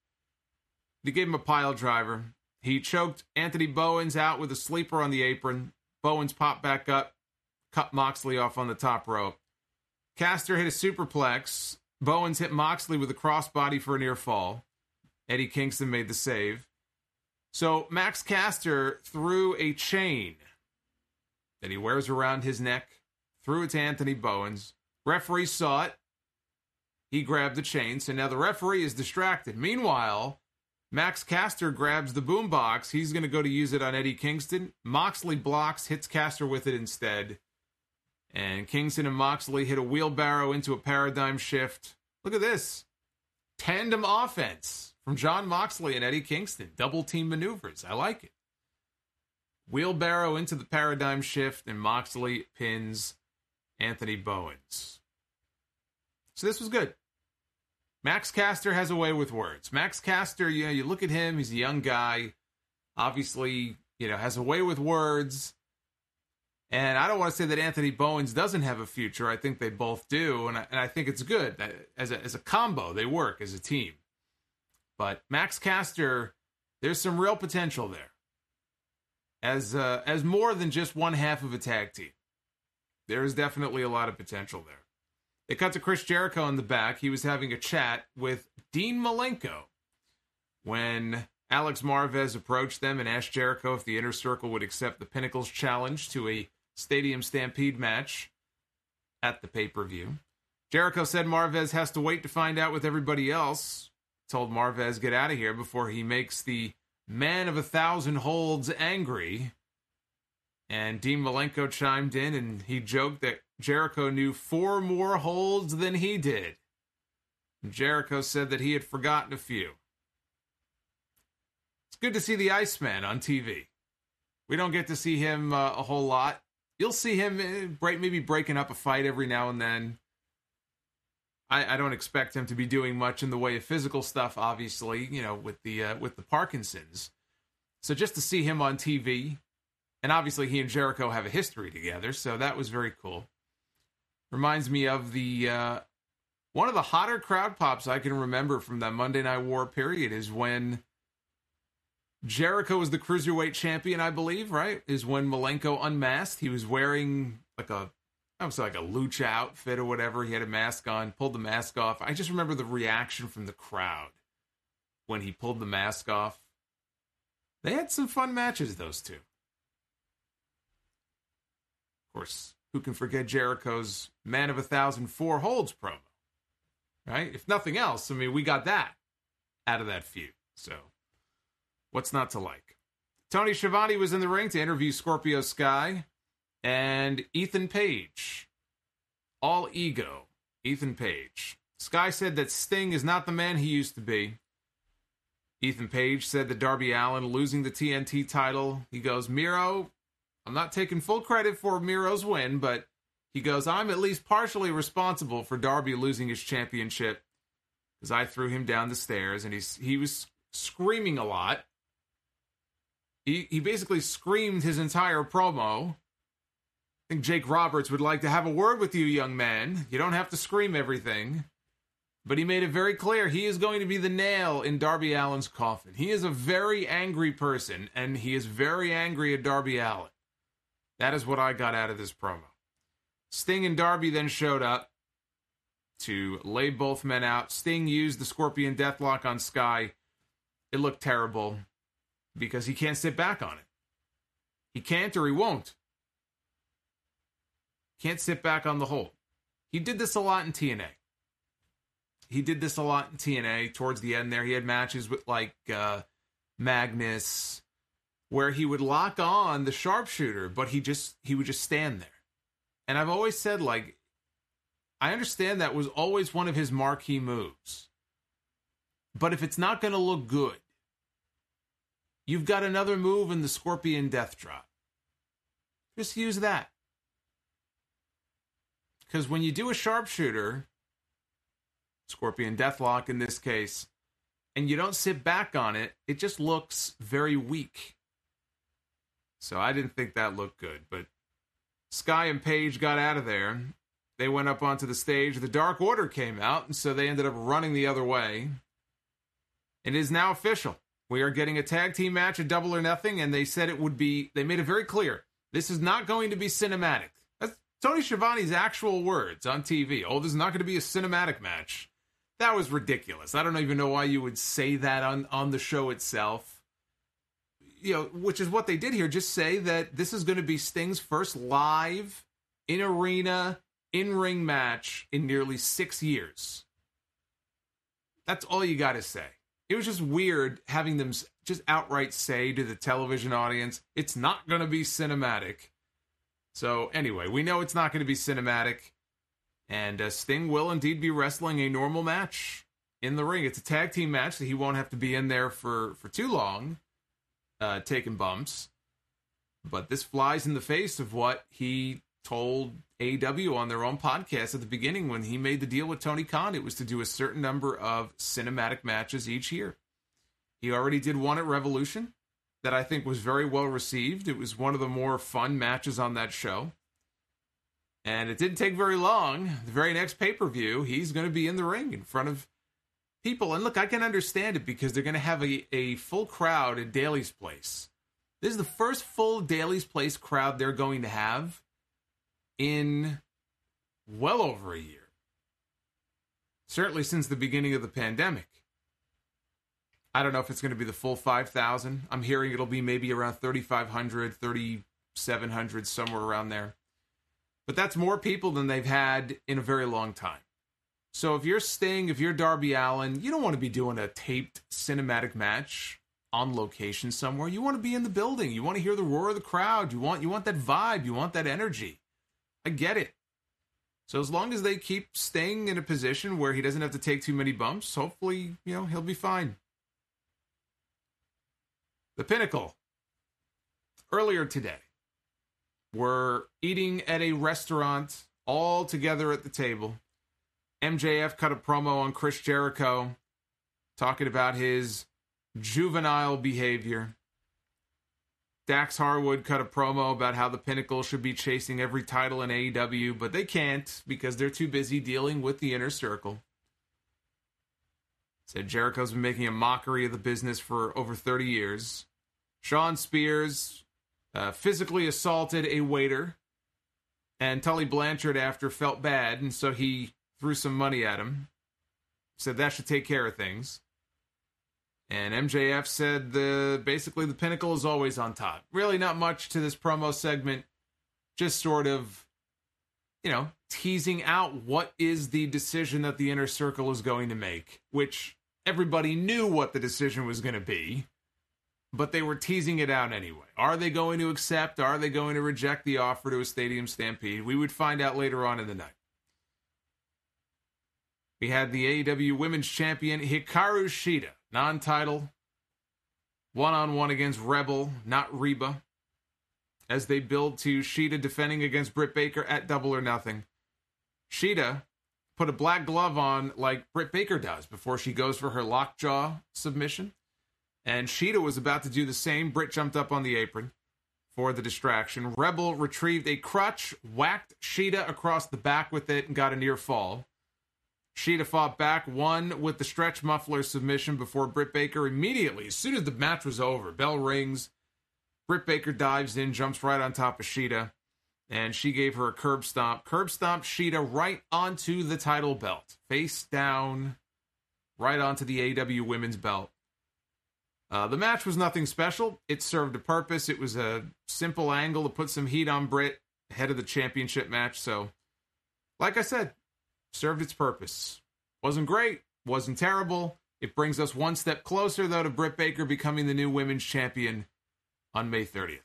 He gave him a pile driver. He choked Anthony Bowens out with a sleeper on the apron. Bowens popped back up, cut Moxley off on the top rope. Caster hit a superplex. Bowens hit Moxley with a crossbody for a near fall. Eddie Kingston made the save. So Max Caster threw a chain that he wears around his neck, threw it to Anthony Bowens. Referee saw it. He grabbed the chain, so now the referee is distracted. Meanwhile, Max Caster grabs the boombox. He's going to go to use it on Eddie Kingston. Moxley blocks, hits Caster with it instead. And Kingston and Moxley hit a wheelbarrow into a paradigm shift. Look at this. Tandem offense from Jon Moxley and Eddie Kingston. Double team maneuvers. I like it. Wheelbarrow into the paradigm shift, and Moxley pins Anthony Bowens. So this was good. Max Caster has a way with words. Max Caster, you know, you look at him, he's a young guy. Obviously, you know, has a way with words. And I don't want to say that Anthony Bowens doesn't have a future. I think they both do. And I, and I think it's good. As a, as a combo, they work as a team. But Max Caster, there's some real potential there. As uh, as more than just one half of a tag team. There is definitely a lot of potential there. They cut to Chris Jericho in the back. He was having a chat with Dean Malenko when Alex Marvez approached them and asked Jericho if the Inner Circle would accept the Pinnacle's challenge to a Stadium Stampede match at the pay-per-view. Jericho said Marvez has to wait to find out with everybody else. Told Marvez get out of here before he makes the man of a thousand holds angry. And Dean Malenko chimed in and he joked that Jericho knew four more holds than he did. Jericho said that he had forgotten a few. It's good to see the Iceman on T V. We don't get to see him uh, a whole lot. You'll see him uh, break, maybe breaking up a fight every now and then. I, I don't expect him to be doing much in the way of physical stuff, obviously, you know, with the uh, with the Parkinson's. So just to see him on T V, and obviously he and Jericho have a history together, so that was very cool. Reminds me of the uh, one of the hotter crowd pops I can remember from that Monday Night War period is when Jericho was the Cruiserweight champion, I believe, right? Is when Malenko unmasked. He was wearing like a, I would say like a lucha outfit or whatever. He had a mask on, pulled the mask off. I just remember the reaction from the crowd when he pulled the mask off. They had some fun matches, those two. Of course, who can forget Jericho's Man of a Thousand Four Holds promo, right? If nothing else, I mean, we got that out of that feud. So, what's not to like? Tony Schiavone was in the ring to interview Scorpio Sky and Ethan Page. All ego, Ethan Page. Sky said that Sting is not the man he used to be. Ethan Page said that Darby Allin losing the T N T title, he goes, Miro, I'm not taking full credit for Miro's win, but he goes, I'm at least partially responsible for Darby losing his championship because I threw him down the stairs, and he's he was screaming a lot. He he basically screamed his entire promo. I think Jake Roberts would like to have a word with you, young man. You don't have to scream everything. But he made it very clear he is going to be the nail in Darby Allin's coffin. He is a very angry person, and he is very angry at Darby Allin. That is what I got out of this promo. Sting and Darby then showed up. to lay both men out. Sting used the Scorpion Deathlock on Sky. It looked terrible because he can't sit back on it. He can't or he won't. Can't sit back on the hold. He did this a lot in T N A. He did this a lot in T N A towards the end there. He had matches with like uh, Magnus where he would lock on the sharpshooter, but he just he would just stand there. And I've always said, like, I understand that was always one of his marquee moves. But if it's not going to look good, you've got another move in the Scorpion Death Drop. Just use that. Because when you do a sharpshooter, Scorpion Deathlock in this case, and you don't sit back on it, it just looks very weak. So I didn't think that looked good. But Sky and Page got out of there. They went up onto the stage. The Dark Order came out, and so they ended up running the other way. It is now official. We are getting a tag team match at Double or Nothing, and they said it would be, they made it very clear, this is not going to be cinematic. That's Tony Schiavone's actual words on T V. Oh, this is not going to be a cinematic match. That was ridiculous. I don't even know why you would say that on, on the show itself. You know, which is what they did here. Just say that this is going to be Sting's first live, in-arena, in-ring match in nearly six years. That's all you got to say. It was just weird having them just outright say to the television audience, it's not going to be cinematic. So anyway, we know it's not going to be cinematic. And uh, Sting will indeed be wrestling a normal match in the ring. It's a tag team match, so he won't have to be in there for, for too long, uh, taking bumps. But this flies in the face of what he told A E W on their own podcast at the beginning when he made the deal with Tony Khan. It was to do a certain number of cinematic matches each year. He already did one at Revolution that I think was very well received. It was one of the more fun matches on that show. And it didn't take very long. The very next pay-per-view, he's going to be in the ring in front of people. And look, I can understand it because they're going to have a, a full crowd at Daly's Place. This is the first full Daly's Place crowd they're going to have in well over a year. Certainly since the beginning of the pandemic. I don't know if it's going to be the full five thousand. I'm hearing it'll be maybe around thirty-five hundred, thirty-seven hundred, somewhere around there. But that's more people than they've had in a very long time. So if you're Sting, if you're Darby Allin, you don't want to be doing a taped cinematic match on location somewhere. You want to be in the building. You want to hear the roar of the crowd. You want you want that vibe. You want that energy. I get it. So as long as they keep Sting in a position where he doesn't have to take too many bumps, hopefully, you know, he'll be fine. The Pinnacle, earlier today, were eating at a restaurant all together at the table. M J F cut a promo on Chris Jericho, talking about his juvenile behavior. Dax Harwood cut a promo about how the Pinnacle should be chasing every title in A E W, but they can't because they're too busy dealing with the Inner Circle. Said Jericho's been making a mockery of the business for over thirty years. Sean Spears uh, physically assaulted a waiter, and Tully Blanchard after felt bad, and so he threw some money at him. Said that should take care of things. And M J F said the basically the Pinnacle is always on top. Really not much to this promo segment. Just sort of, you know, teasing out what is the decision that the Inner Circle is going to make, which everybody knew what the decision was going to be, but they were teasing it out anyway. Are they going to accept? Are they going to reject the offer to a Stadium Stampede? We would find out later on in the night. We had the A E W Women's Champion Hikaru Shida, non-title, one-on-one against Rebel, not Reba, as they build to Shida defending against Britt Baker at Double or Nothing. Shida put a black glove on like Britt Baker does before she goes for her lockjaw submission. And Shida was about to do the same. Britt jumped up on the apron for the distraction. Rebel retrieved a crutch, whacked Shida across the back with it, and got a near fall. Shida fought back, won with the stretch muffler submission before Britt Baker immediately, as soon as the match was over, bell rings, Britt Baker dives in, jumps right on top of Shida, and she gave her a curb stomp. Curb stomp Sheeta right onto the title belt. Face down, right onto the A E W women's belt. Uh, the match was nothing special. It served a purpose. It was a simple angle to put some heat on Britt ahead of the championship match. So, like I said, served its purpose. Wasn't great. Wasn't terrible. It brings us one step closer, though, to Britt Baker becoming the new women's champion on May thirtieth.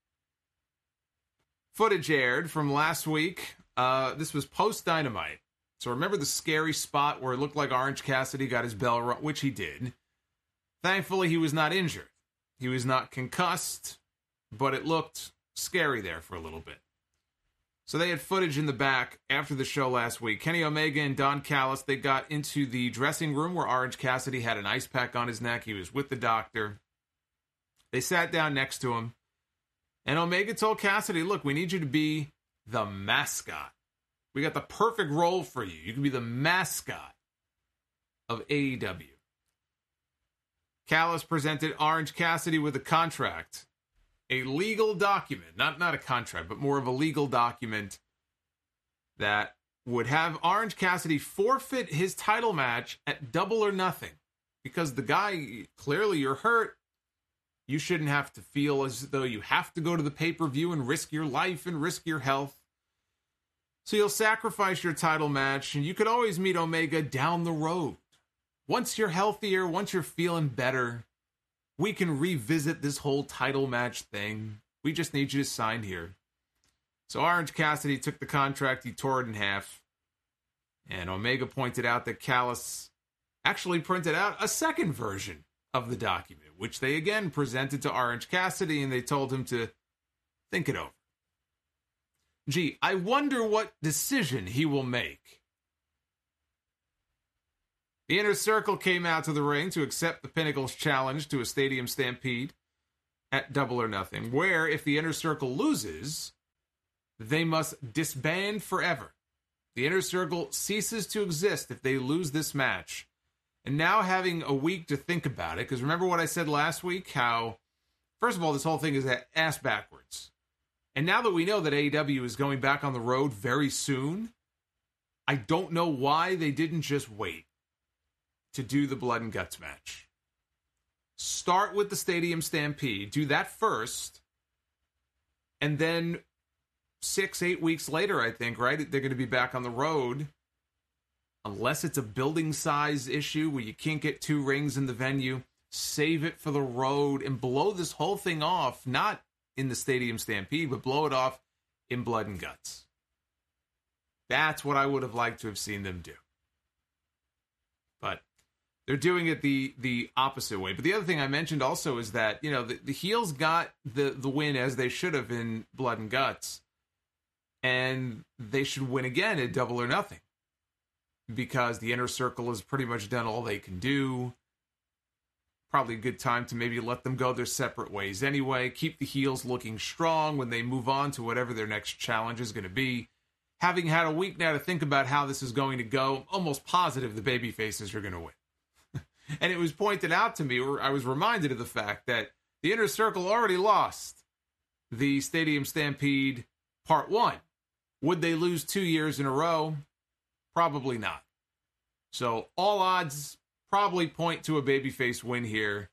Footage aired from last week. Uh, this was post-Dynamite. So remember the scary spot where it looked like Orange Cassidy got his bell rung, which he did. Thankfully, he was not injured. He was not concussed, but it looked scary there for a little bit. So they had footage in the back after the show last week. Kenny Omega and Don Callis, they got into the dressing room where Orange Cassidy had an ice pack on his neck. He was with the doctor. They sat down next to him. And Omega told Cassidy, look, we need you to be the mascot. We got the perfect role for you. You can be the mascot of A E W. Callis presented Orange Cassidy with a contract. A legal document. Not, not a contract, but more of a legal document that would have Orange Cassidy forfeit his title match at Double or Nothing. Because the guy, clearly you're hurt. You shouldn't have to feel as though you have to go to the pay-per-view and risk your life and risk your health. So you'll sacrifice your title match, and you could always meet Omega down the road. Once you're healthier, once you're feeling better, we can revisit this whole title match thing. We just need you to sign here. So Orange Cassidy took the contract, he tore it in half. And Omega pointed out that Callis actually printed out a second version of the document, which they again presented to Orange Cassidy, and they told him to think it over. Gee, I wonder what decision he will make. The Inner Circle came out to the ring to accept the Pinnacle's challenge to a Stadium Stampede at Double or Nothing, where if the Inner Circle loses, they must disband forever. The Inner Circle ceases to exist if they lose this match. And now having a week to think about it, because remember what I said last week, how, first of all, this whole thing is ass backwards. And now that we know that A E W is going back on the road very soon, I don't know why they didn't just wait to do the Blood and Guts match. Start with the Stadium Stampede, do that first, and then six, eight weeks later, I think, right, they're going to be back on the road. Unless it's a building size issue where you can't get two rings in the venue, save it for the road and blow this whole thing off, not in the Stadium Stampede, but blow it off in Blood and Guts. That's what I would have liked to have seen them do. But they're doing it the the opposite way. But the other thing I mentioned also is that, you know, the, the heels got the, the win as they should have in Blood and Guts. And they should win again at Double or Nothing. Because the Inner Circle has pretty much done all they can do. Probably a good time to maybe let them go their separate ways anyway. Keep the heels looking strong when they move on to whatever their next challenge is going to be. Having had a week now to think about how this is going to go, almost positive the baby faces are going to win. And it was pointed out to me, or I was reminded of the fact that the Inner Circle already lost the Stadium Stampede Part one. Would they lose two years in a row? Probably not. So all odds probably point to a babyface win here.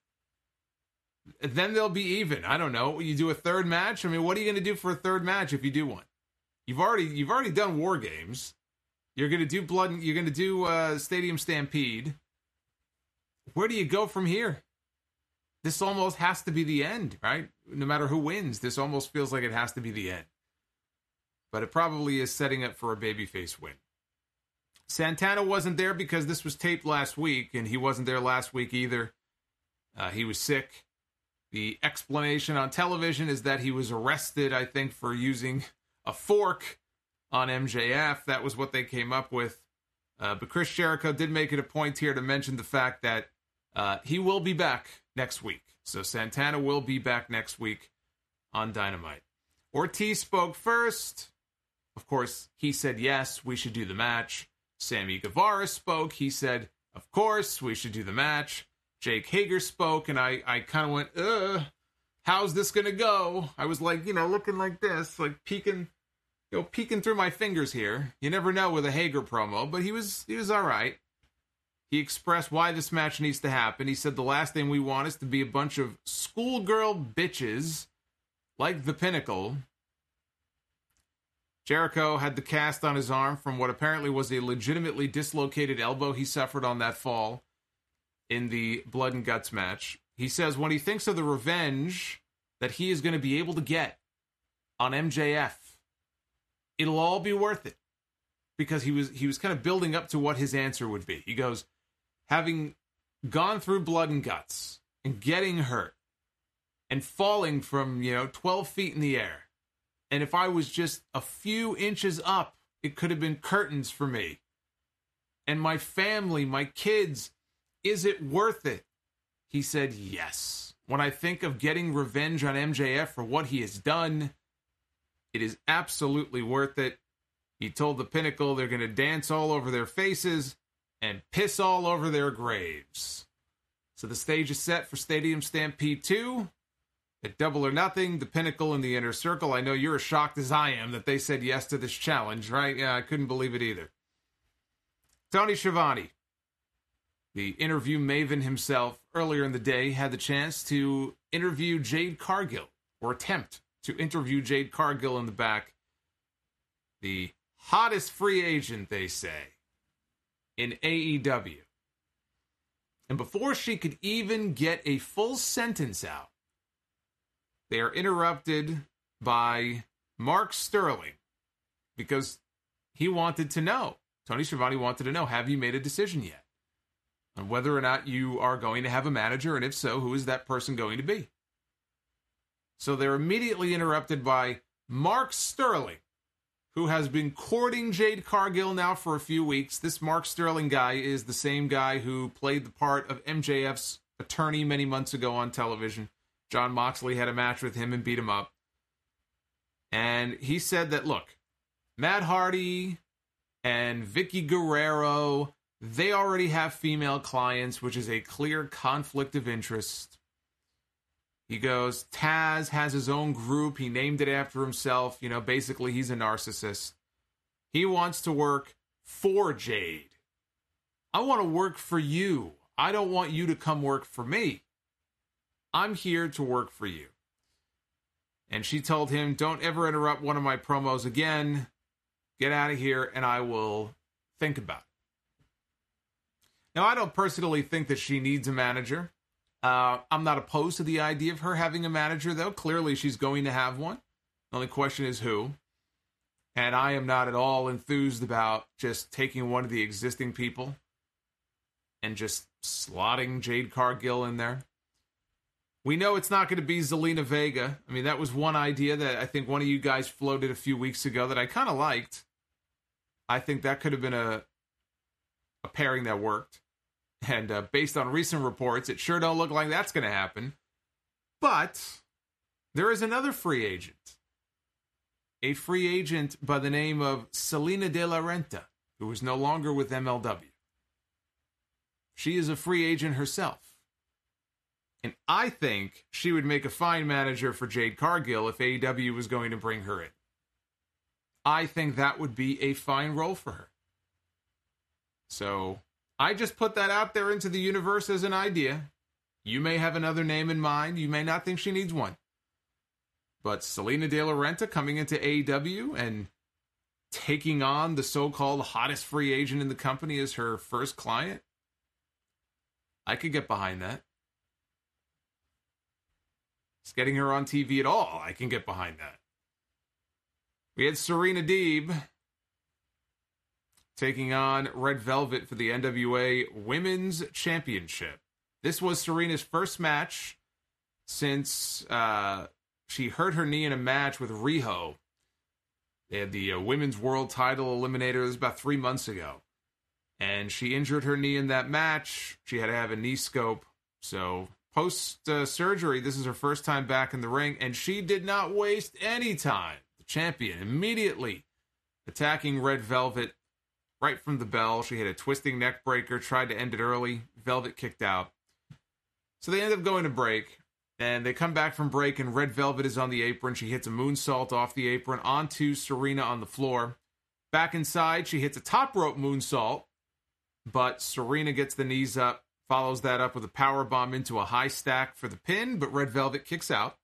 Then they'll be even. I don't know. You do a third match? I mean, what are you going to do for a third match if you do one? You've already you've already done War Games. You're going to do Blood. You're going to do uh, Stadium Stampede. Where do you go from here? This almost has to be the end, right? No matter who wins, this almost feels like it has to be the end. But it probably is setting up for a babyface win. Santana wasn't there because this was taped last week, and he wasn't there last week either. Uh, he was sick. The explanation on television is that he was arrested, I think, for using a fork on M J F. That was what they came up with. Uh, but Chris Jericho did make it a point here to mention the fact that uh, he will be back next week. So Santana will be back next week on Dynamite. Ortiz spoke first. Of course, he said, yes, we should do the match. Sammy Guevara spoke. He said, of course, we should do the match. Jake Hager spoke, and I, I kind of went, uh, how's this going to go? I was like, you know, looking like this, like peeking, you know, peeking through my fingers here. You never know with a Hager promo, but he was he was all right. He expressed why this match needs to happen. He said the last thing we want is to be a bunch of schoolgirl bitches like the Pinnacle. Jericho had the cast on his arm from what apparently was a legitimately dislocated elbow he suffered on that fall in the Blood and Guts match. He says when he thinks of the revenge that he is going to be able to get on M J F, it'll all be worth it. Because he was he was kind of building up to what his answer would be. He goes, having gone through Blood and Guts and getting hurt and falling from, you know, twelve feet in the air. And if I was just a few inches up, it could have been curtains for me. And my family, my kids, is it worth it? He said, yes. When I think of getting revenge on M J F for what he has done, it is absolutely worth it. He told the Pinnacle they're going to dance all over their faces and piss all over their graves. So the stage is set for Stadium Stampede two. At Double or Nothing, the Pinnacle and the Inner Circle. I know you're as shocked as I am that they said yes to this challenge, right? Yeah, I couldn't believe it either. Tony Schiavone, the interview maven himself, earlier in the day had the chance to interview Jade Cargill, or attempt to interview Jade Cargill in the back. The hottest free agent, they say, in A E W. And before she could even get a full sentence out, they are interrupted by Mark Sterling because he wanted to know, Tony Schiavone wanted to know, have you made a decision yet on whether or not you are going to have a manager, and if so, who is that person going to be? So they're immediately interrupted by Mark Sterling, who has been courting Jade Cargill now for a few weeks. This Mark Sterling guy is the same guy who played the part of M J F's attorney many months ago on television. John Moxley had a match with him and beat him up. And he said that, look, Matt Hardy and Vicky Guerrero, they already have female clients, which is a clear conflict of interest. He goes, Taz has his own group. He named it after himself. You know, basically he's a narcissist. He wants to work for Jade. I want to work for you. I don't want you to come work for me. I'm here to work for you. And she told him, don't ever interrupt one of my promos again. Get out of here, and I will think about it. Now, I don't personally think that she needs a manager. Uh, I'm not opposed to the idea of her having a manager, though. Clearly, she's going to have one. The only question is who. And I am not at all enthused about just taking one of the existing people and just slotting Jade Cargill in there. We know it's not going to be Zelina Vega. I mean, that was one idea that I think one of you guys floated a few weeks ago that I kind of liked. I think that could have been a, a pairing that worked. And uh, based on recent reports, it sure don't look like that's going to happen. But there is another free agent. A free agent by the name of Selena De La Renta, who is no longer with M L W. She is a free agent herself. And I think she would make a fine manager for Jade Cargill if A E W was going to bring her in. I think that would be a fine role for her. So I just put that out there into the universe as an idea. You may have another name in mind. You may not think she needs one. But Selena De La Renta coming into A E W and taking on the so-called hottest free agent in the company as her first client, I could get behind that. It's getting her on T V at all, I can get behind that. We had Serena Deeb taking on Red Velvet for the N W A Women's Championship. This was Serena's first match since uh, she hurt her knee in a match with Riho. They had the uh, Women's World Title Eliminator. It was about three months ago. And she injured her knee in that match. She had to have a knee scope. So post-surgery, uh, this is her first time back in the ring, and she did not waste any time. The champion immediately attacking Red Velvet right from the bell. She hit a twisting neck breaker, tried to end it early. Velvet kicked out. So they ended up going to break. And they come back from break, and Red Velvet is on the apron. She hits a moonsault off the apron onto Serena on the floor. Back inside, she hits a top rope moonsault, but Serena gets the knees up, follows that up with a power bomb into a high stack for the pin, but Red Velvet kicks out.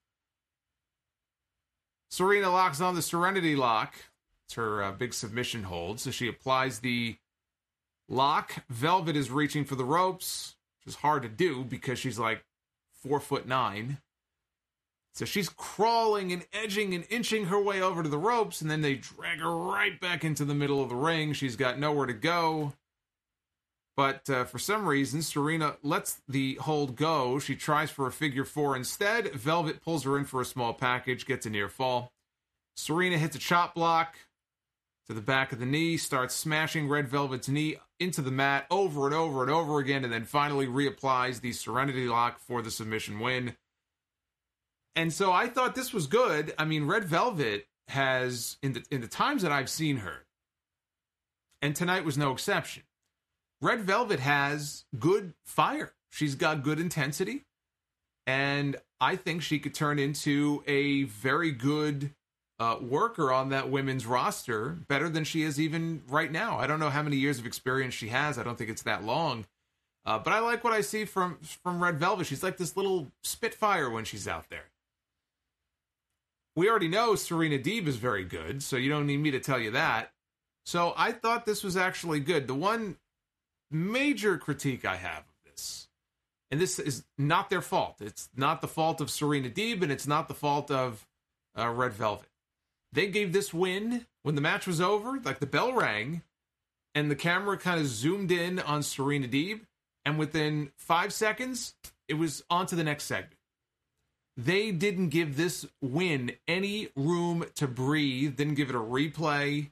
Serena locks on the Serenity Lock. It's her uh, big submission hold, so she applies the lock. Velvet is reaching for the ropes, which is hard to do because she's like four foot nine. So she's crawling and edging and inching her way over to the ropes, and then they drag her right back into the middle of the ring. She's got nowhere to go. But uh, for some reason, Serena lets the hold go. She tries for a figure four instead. Velvet pulls her in for a small package, gets a near fall. Serena hits a chop block to the back of the knee, starts smashing Red Velvet's knee into the mat over and over and over again, and then finally reapplies the Serenity Lock for the submission win. And so I thought this was good. I mean, Red Velvet has, in the in the times that I've seen her, and tonight was no exception, Red Velvet has good fire. She's got good intensity, and I think she could turn into a very good uh, worker on that women's roster, better than she is even right now. I don't know how many years of experience she has. I don't think it's that long. Uh, but I like what I see from, from Red Velvet. She's like this little spitfire when she's out there. We already know Serena Deeb is very good, so you don't need me to tell you that. So I thought this was actually good. The one major critique I have of this, and this is not their fault. It's not the fault of Serena Deeb, and it's not the fault of uh, Red Velvet. They gave this win when the match was over, like the bell rang, and the camera kind of zoomed in on Serena Deeb, and within five seconds, it was on to the next segment. They didn't give this win any room to breathe, didn't give it a replay,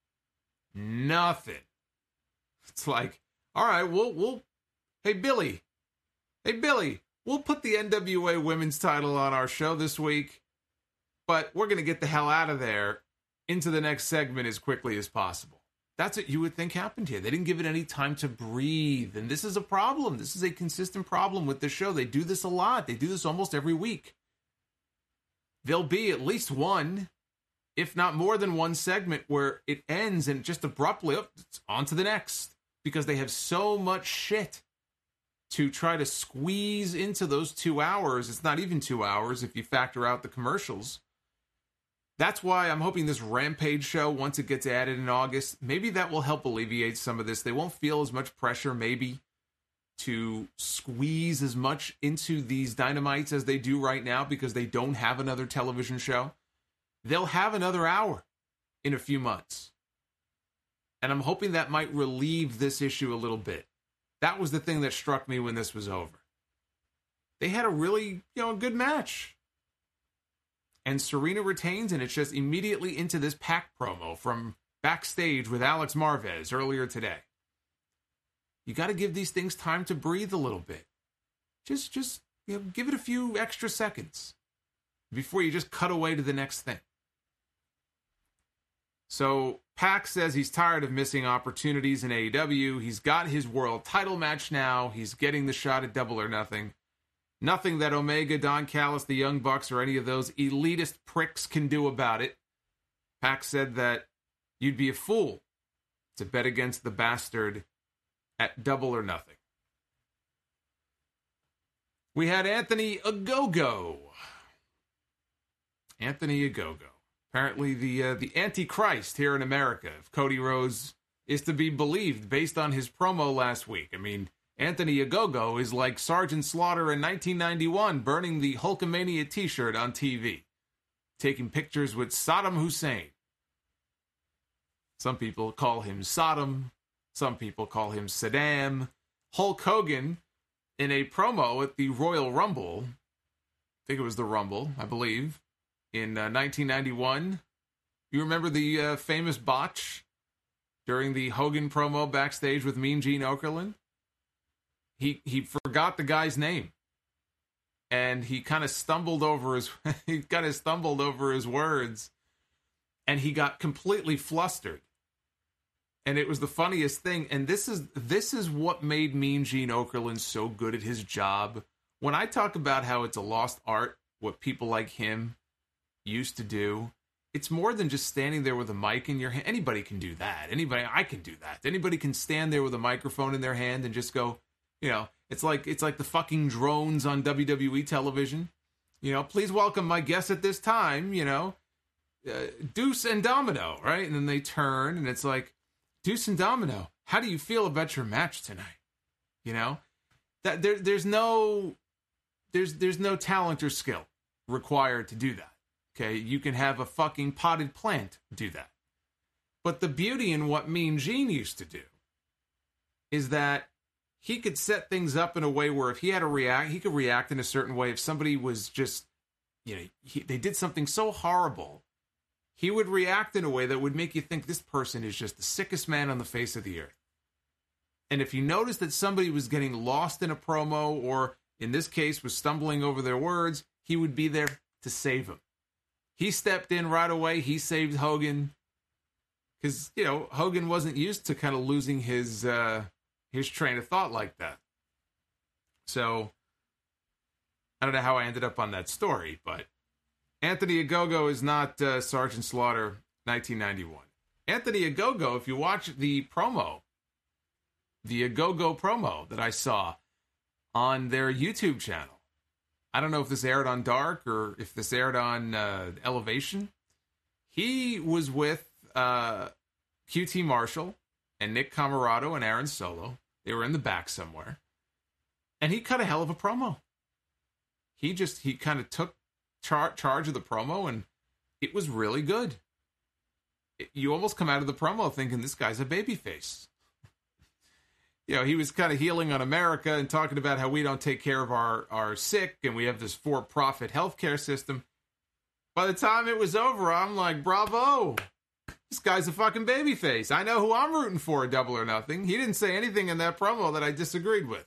nothing. It's like, all right, we'll, we'll, hey, Billy, hey, Billy, we'll put the N W A women's title on our show this week, but we're going to get the hell out of there into the next segment as quickly as possible. That's what you would think happened here. They didn't give it any time to breathe, and this is a problem. This is a consistent problem with this show. They do this a lot. They do this almost every week. There'll be at least one, if not more than one segment where it ends and just abruptly, oh, it's on to the next, because they have so much shit to try to squeeze into those two hours. It's not even two hours if you factor out the commercials. That's why I'm hoping this Rampage show, once it gets added in August, maybe that will help alleviate some of this. They won't feel as much pressure, maybe, to squeeze as much into these Dynamites as they do right now because they don't have another television show. They'll have another hour in a few months. And I'm hoping that might relieve this issue a little bit. That was the thing that struck me when this was over. They had a really, you know, good match. And Serena retains, and it's just immediately into this Pac promo from backstage with Alex Marvez earlier today. You got to give these things time to breathe a little bit. Just, just you know, give it a few extra seconds before you just cut away to the next thing. So Pac says he's tired of missing opportunities in A E W. He's got his world title match now. He's getting the shot at Double or Nothing. Nothing that Omega, Don Callis, the Young Bucks, or any of those elitist pricks can do about it. Pac said that you'd be a fool to bet against the bastard at Double or Nothing. We had Anthony Ogogo. Anthony Ogogo. Apparently the uh, the Antichrist here in America, if Cody Rhodes is to be believed based on his promo last week. I mean, Anthony Ogogo is like Sergeant Slaughter in nineteen ninety-one burning the Hulkamania t-shirt on T V, taking pictures with Saddam Hussein. Some people call him Saddam. Some people call him Saddam. Hulk Hogan, in a promo at the Royal Rumble, I think it was the Rumble, I believe, in uh, nineteen ninety-one. You remember the uh, famous botch during the Hogan promo backstage with Mean Gene Okerlund? He he forgot the guy's name, and he kind of stumbled over his he kind of stumbled over his words, and he got completely flustered. And it was the funniest thing. And this is this is what made Mean Gene Okerlund so good at his job when I talk about how it's a lost art, what people like him used to do, it's more than just standing there with a mic in your hand. Anybody can do that. Anybody, I can do that. Anybody can stand there with a microphone in their hand and just go, you know, it's like it's like the fucking drones on W W E television. You know, please welcome my guest at this time, you know, uh, Deuce and Domino, right? And then they turn and it's like, Deuce and Domino, how do you feel about your match tonight? You know, that there, there's no, there's there's no talent or skill required to do that. Okay, you can have a fucking potted plant do that. But the beauty in what Mean Gene used to do is that he could set things up in a way where if he had to react, he could react in a certain way. If somebody was just, you know, he, they did something so horrible, he would react in a way that would make you think this person is just the sickest man on the face of the earth. And if you notice that somebody was getting lost in a promo, or in this case was stumbling over their words, he would be there to save them. He stepped in right away. He saved Hogan. Because, you know, Hogan wasn't used to kind of losing his uh, his train of thought like that. So, I don't know how I ended up on that story, but Anthony Ogogo is not uh, Sergeant Slaughter nineteen ninety-one. Anthony Ogogo, if you watch the promo, the Ogogo promo that I saw on their YouTube channel, I don't know if this aired on Dark or if this aired on uh, Elevation. He was with uh, Q T Marshall and Nick Camarado and Aaron Solo. They were in the back somewhere. And he cut a hell of a promo. He just, he kind of took char- charge of the promo, and it was really good. It, you almost come out of the promo thinking this guy's a babyface. You know, he was kind of healing on America and talking about how we don't take care of our, our sick and we have this for-profit healthcare system. By the time it was over, I'm like, bravo. This guy's a fucking babyface. I know who I'm rooting for at Double or Nothing. He didn't say anything in that promo that I disagreed with.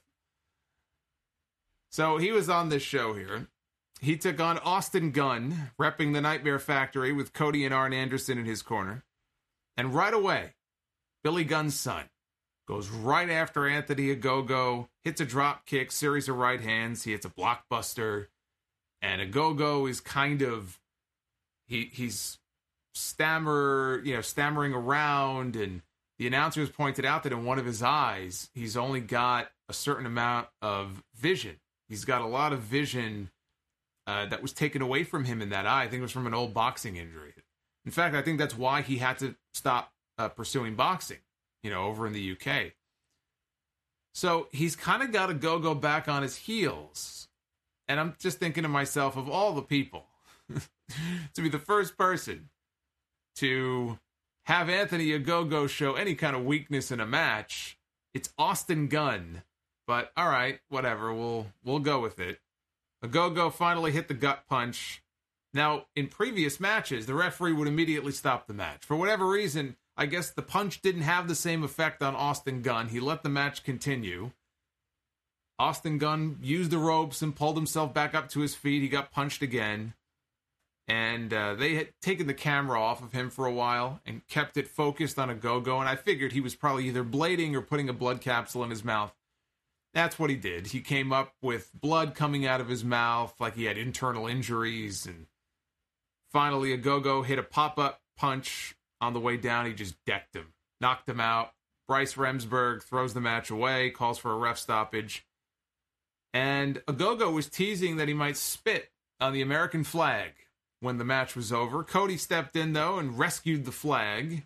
So he was on this show here. He took on Austin Gunn, repping the Nightmare Factory with Cody and Arn Anderson in his corner. And right away, Billy Gunn's son goes right after Anthony Ogogo, hits a drop kick, series of right hands. He hits a blockbuster. And Ogogo is kind of, he he's stammer, you know, stammering around. And the announcers pointed out that in one of his eyes, he's only got a certain amount of vision. He's got a lot of vision uh, that was taken away from him in that eye. I think it was from an old boxing injury. In fact, I think that's why he had to stop uh, pursuing boxing, you know, over in the U K. So he's kind of got to go go back on his heels. And I'm just thinking to myself, of all the people, to be the first person to have Anthony Ogogo show any kind of weakness in a match, it's Austin Gunn. But all right, whatever, we'll we'll go with it. Ogogo finally hit the gut punch. Now, in previous matches, the referee would immediately stop the match. For whatever reason, I guess the punch didn't have the same effect on Austin Gunn. He let the match continue. Austin Gunn used the ropes and pulled himself back up to his feet. He got punched again. And uh, they had taken the camera off of him for a while and kept it focused on Ogogo. And I figured he was probably either blading or putting a blood capsule in his mouth. That's what he did. He came up with blood coming out of his mouth, like he had internal injuries. And finally, Ogogo hit a pop-up punch on the way down. He just decked him, knocked him out. Bryce Remsburg throws the match away, calls for a ref stoppage. And Ogogo was teasing that he might spit on the American flag when the match was over. Cody stepped in, though, and rescued the flag.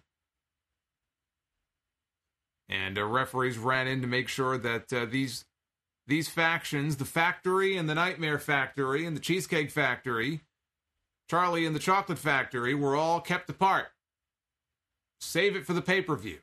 And uh, referees ran in to make sure that uh, these these factions, the Factory and the Nightmare Factory and the Cheesecake Factory, Charlie and the Chocolate Factory, were all kept apart. Save it for the pay-per-view.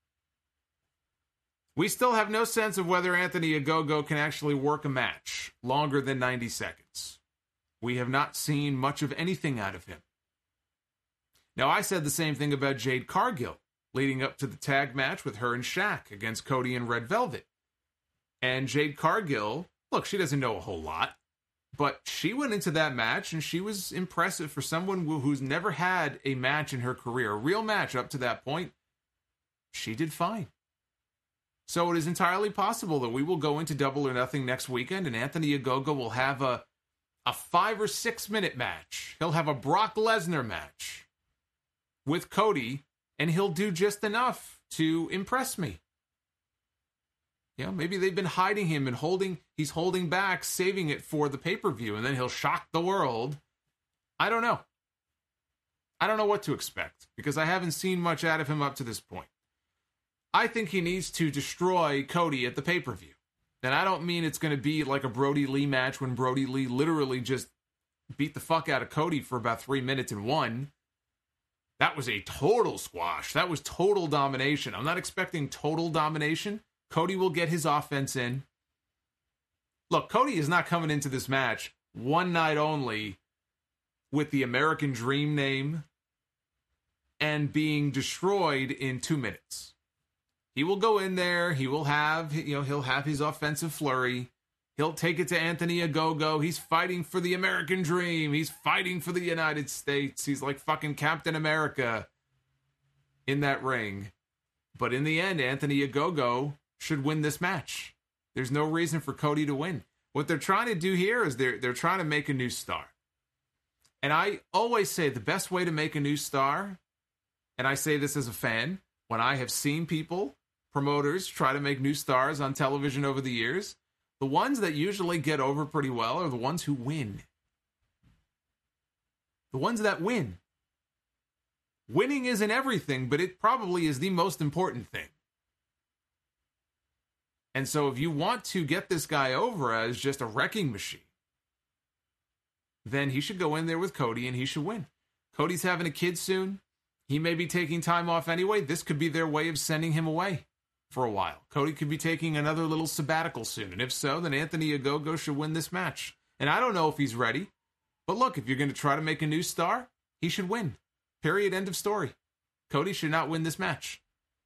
We still have no sense of whether Anthony Ogogo can actually work a match longer than ninety seconds. We have not seen much of anything out of him. Now, I said the same thing about Jade Cargill, leading up to the tag match with her and Shaq against Cody and Red Velvet. And Jade Cargill, look, she doesn't know a whole lot, but she went into that match and she was impressive for someone who's never had a match in her career, a real match up to that point. She did fine. So it is entirely possible that we will go into Double or Nothing next weekend and Anthony Ogogo will have a, a five or six minute match. He'll have a Brock Lesnar match with Cody, and he'll do just enough to impress me. You know, maybe they've been hiding him and holding, he's holding back, saving it for the pay-per-view, and then he'll shock the world. I don't know. I don't know what to expect, because I haven't seen much out of him up to this point. I think he needs to destroy Cody at the pay-per-view. And I don't mean it's going to be like a Brody Lee match when Brody Lee literally just beat the fuck out of Cody for about three minutes and won. That was a total squash. That was total domination. I'm not expecting total domination. Cody will get his offense in. Look, Cody is not coming into this match one night only with the American Dream name and being destroyed in two minutes. He will go in there. He will have, you know, he'll have his offensive flurry. He'll take it to Anthony Ogogo. He's fighting for the American Dream. He's fighting for the United States. He's like fucking Captain America in that ring. But in the end, Anthony Ogogo should win this match. There's no reason for Cody to win. What they're trying to do here is they're they're trying to make a new star. And I always say the best way to make a new star, and I say this as a fan, when I have seen people, promoters, try to make new stars on television over the years, the ones that usually get over pretty well are the ones who win. The ones that win. Winning isn't everything, but it probably is the most important thing. And so if you want to get this guy over as just a wrecking machine, then he should go in there with Cody and he should win. Cody's having a kid soon. He may be taking time off anyway. This could be their way of sending him away for a while. Cody could be taking another little sabbatical soon. And if so, then Anthony Ogogo should win this match. And I don't know if he's ready. But look, if you're going to try to make a new star, he should win. Period. End of story. Cody should not win this match.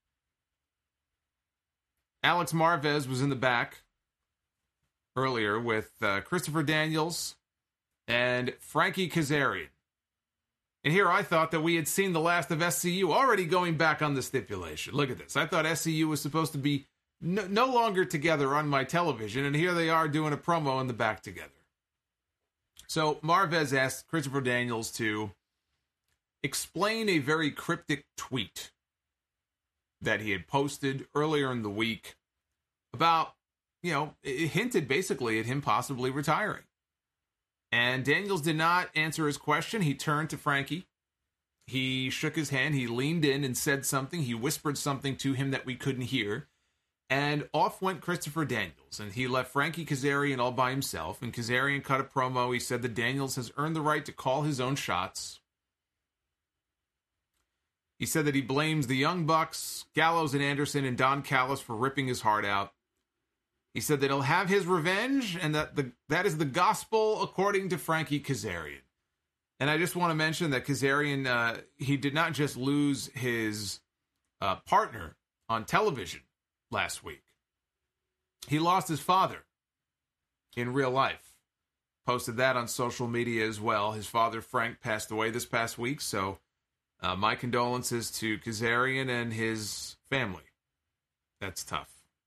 Alex Marvez was in the back earlier with uh, Christopher Daniels and Frankie Kazarian. And here I thought that we had seen the last of S C U already going back on the stipulation. Look at this. I thought S C U was supposed to be no, no longer together on my television, and here they are doing a promo in the back together. So Marvez asked Christopher Daniels to explain a very cryptic tweet that he had posted earlier in the week about, you know, it hinted basically at him possibly retiring. And Daniels did not answer his question. He turned to Frankie. He shook his hand. He leaned in and said something. He whispered something to him that we couldn't hear. And off went Christopher Daniels. And he left Frankie Kazarian all by himself. And Kazarian cut a promo. He said that Daniels has earned the right to call his own shots. He said that he blames the Young Bucks, Gallows and Anderson, and Don Callis for ripping his heart out. He said that he'll have his revenge, and that the that is the gospel according to Frankie Kazarian. And I just want to mention that Kazarian, uh, he did not just lose his uh, partner on television last week. He lost his father in real life. Posted that on social media as well. His father, Frank, passed away this past week, so uh, my condolences to Kazarian and his family. That's tough.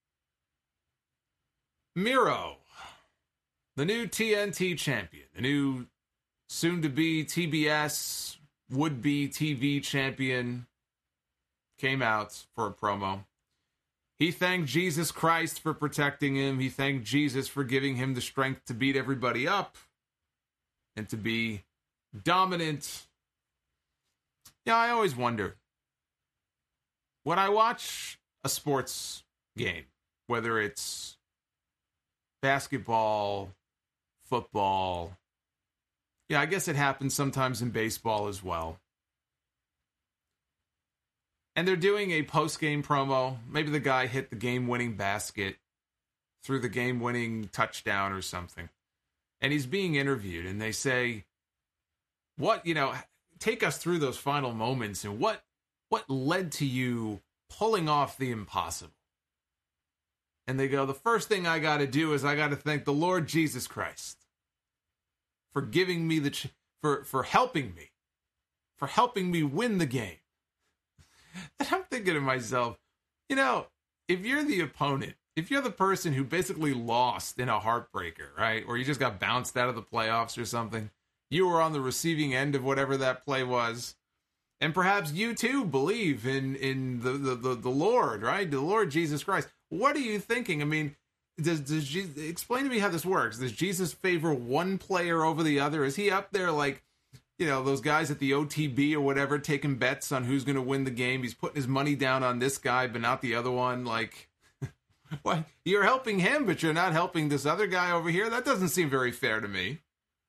Miro, the new T N T champion, the new soon-to-be T B S, would-be T V champion, came out for a promo. He thanked Jesus Christ for protecting him. He thanked Jesus for giving him the strength to beat everybody up and to be dominant. Yeah, I always wonder, when I watch a sports game, whether it's basketball, football. Yeah, I guess it happens sometimes in baseball as well. And they're doing a post-game promo. Maybe the guy hit the game-winning basket, threw the game-winning touchdown or something. And he's being interviewed, and they say, what, you know, take us through those final moments, and what, what led to you pulling off the impossible? And they go, the first thing I got to do is I got to thank the Lord Jesus Christ for giving me the, ch- for, for helping me, for helping me win the game. And I'm thinking to myself, you know, if you're the opponent, if you're the person who basically lost in a heartbreaker, right? Or you just got bounced out of the playoffs or something, you were on the receiving end of whatever that play was. And perhaps you too believe in, in the, the, the, the Lord, right? The Lord Jesus Christ. What are you thinking? I mean, does, does Jesus, explain to me how this works. Does Jesus favor one player over the other? Is he up there like, you know, those guys at the O T B or whatever, taking bets on who's going to win the game? He's putting his money down on this guy, but not the other one. Like, well, you're helping him, but you're not helping this other guy over here. That doesn't seem very fair to me.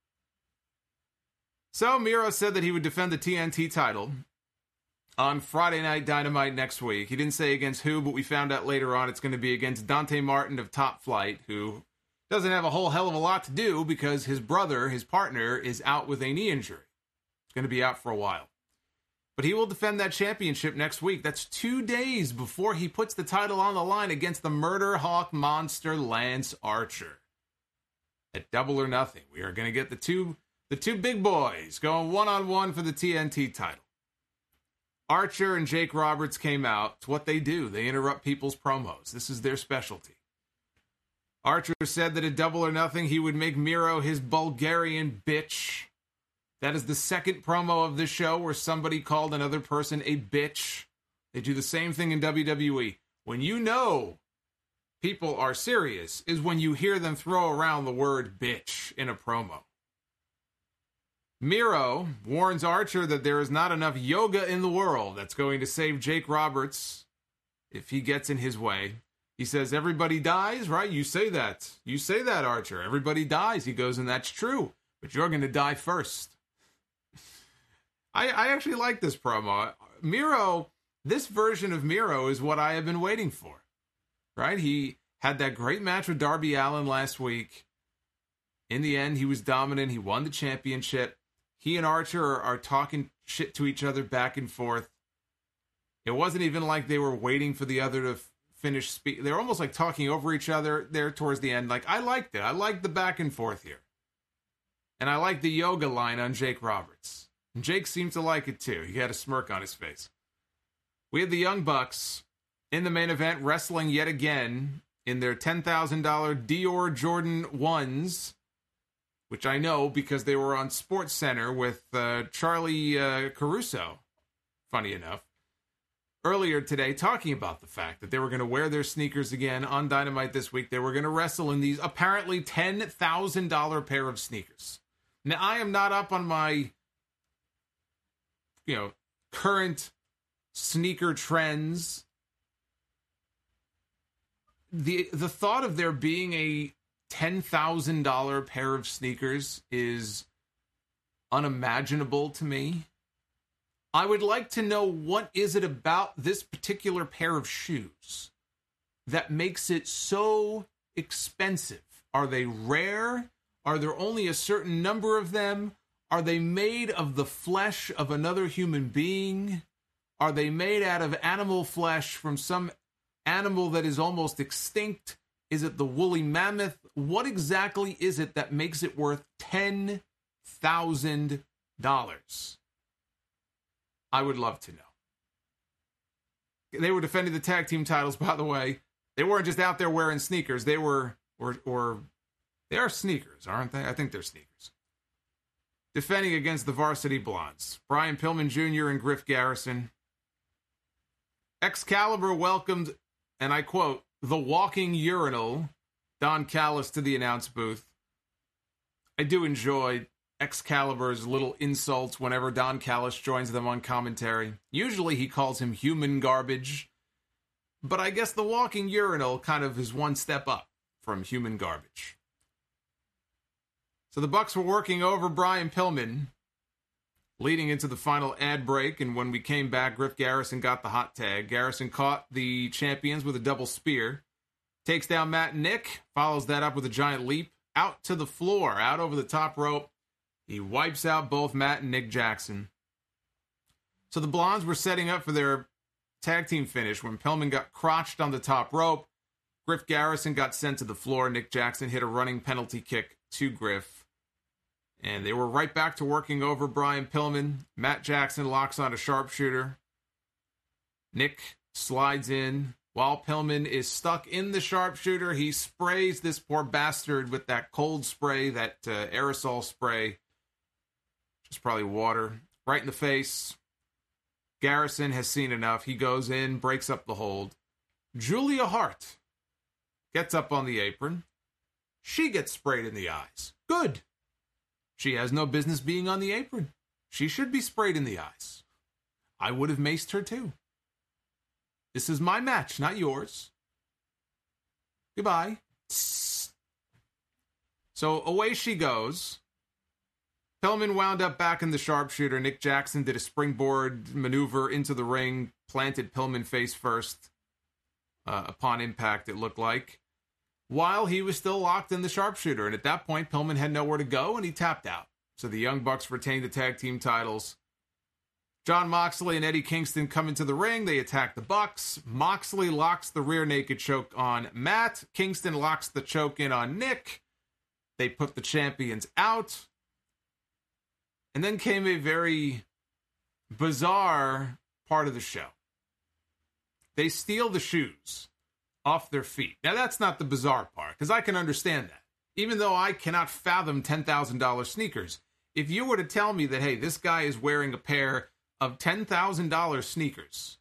So Miro said that he would defend the T N T title on Friday Night Dynamite next week. He didn't say against who, but we found out later on it's going to be against Dante Martin of Top Flight, who doesn't have a whole hell of a lot to do because his brother, his partner, is out with a knee injury. It's going to be out for a while. But he will defend that championship next week. That's two days before he puts the title on the line against the Murder Hawk monster Lance Archer. At Double or Nothing, we are going to get the two, the two big boys going one-on-one for the T N T title. Archer and Jake Roberts came out. It's what they do. They interrupt people's promos. This is their specialty. Archer said that at Double or Nothing, he would make Miro his Bulgarian bitch. That is the second promo of this show where somebody called another person a bitch. They do the same thing in W W E. When you know people are serious is when you hear them throw around the word bitch in a promo. Miro warns Archer that there is not enough yoga in the world that's going to save Jake Roberts if he gets in his way. He says, everybody dies, right? You say that. You say that, Archer. Everybody dies. He goes, and that's true. But you're going to die first. I, I actually like this promo. Miro, this version of Miro is what I have been waiting for, right? He had that great match with Darby Allin last week. In the end, he was dominant. He won the championship. He and Archer are, are talking shit to each other back and forth. It wasn't even like they were waiting for the other to f- finish speak. They're almost like talking over each other there towards the end. Like, I liked it. I liked the back and forth here. And I liked the yoga line on Jake Roberts. And Jake seemed to like it too. He had a smirk on his face. We had the Young Bucks in the main event wrestling yet again in their ten thousand dollars Dior Jordan ones, which I know because they were on Sports Center with uh, Charlie uh, Caruso, funny enough, earlier today, talking about the fact that they were going to wear their sneakers again on Dynamite this week. They were going to wrestle in these apparently ten thousand dollars pair of sneakers. Now, I am not up on my, you know, current sneaker trends. The, the thought of there being a ten thousand dollars pair of sneakers is unimaginable to me. I would like to know, what is it about this particular pair of shoes that makes it so expensive? Are they rare? Are there only a certain number of them? Are they made of the flesh of another human being? Are they made out of animal flesh from some animal that is almost extinct? Is it the woolly mammoth? What exactly is it that makes it worth ten thousand dollars? I would love to know. They were defending the tag team titles, by the way. They weren't just out there wearing sneakers. They were, or, or, they are sneakers, aren't they? I think they're sneakers. Defending against the Varsity Blondes, Brian Pillman Junior and Griff Garrison. Excalibur welcomed, and I quote, the walking urinal, Don Callis, to the announce booth. I do enjoy Excalibur's little insults whenever Don Callis joins them on commentary. Usually he calls him human garbage, but I guess the walking urinal kind of is one step up from human garbage. So the Bucks were working over Brian Pillman, leading into the final ad break, and when we came back, Griff Garrison got the hot tag. Garrison caught the champions with a double spear, takes down Matt and Nick, follows that up with a giant leap, out to the floor, out over the top rope. He wipes out both Matt and Nick Jackson. So the Blondes were setting up for their tag team finish when Pillman got crotched on the top rope. Griff Garrison got sent to the floor. Nick Jackson hit a running penalty kick to Griff. And they were right back to working over Brian Pillman. Matt Jackson locks on a sharpshooter. Nick slides in, While Pillman is stuck in the sharpshooter, he sprays this poor bastard with that cold spray, that uh, aerosol spray, which is probably water, right in the face. Garrison has seen enough. He goes in, breaks up the hold. Julia Hart gets up on the apron. She gets sprayed in the eyes. Good. She has no business being on the apron. She should be sprayed in the eyes. I would have maced her too. This is my match, not yours. Goodbye. So away she goes. Pillman wound up back in the sharpshooter. Nick Jackson did a springboard maneuver into the ring, planted Pillman face first. Uh, upon impact, it looked like. While he was still locked in the sharpshooter. And at that point, Pillman had nowhere to go, and he tapped out. So the Young Bucks retained the tag team titles. Jon Moxley and Eddie Kingston come into the ring. They attack the Bucks. Moxley locks the rear naked choke on Matt. Kingston locks the choke in on Nick. They put the champions out. And then came a very bizarre part of the show. They steal the shoes off their feet. Now, that's not the bizarre part, because I can understand that. Even though I cannot fathom ten thousand dollars sneakers, if you were to tell me that, hey, this guy is wearing a pair of ten thousand dollars sneakers,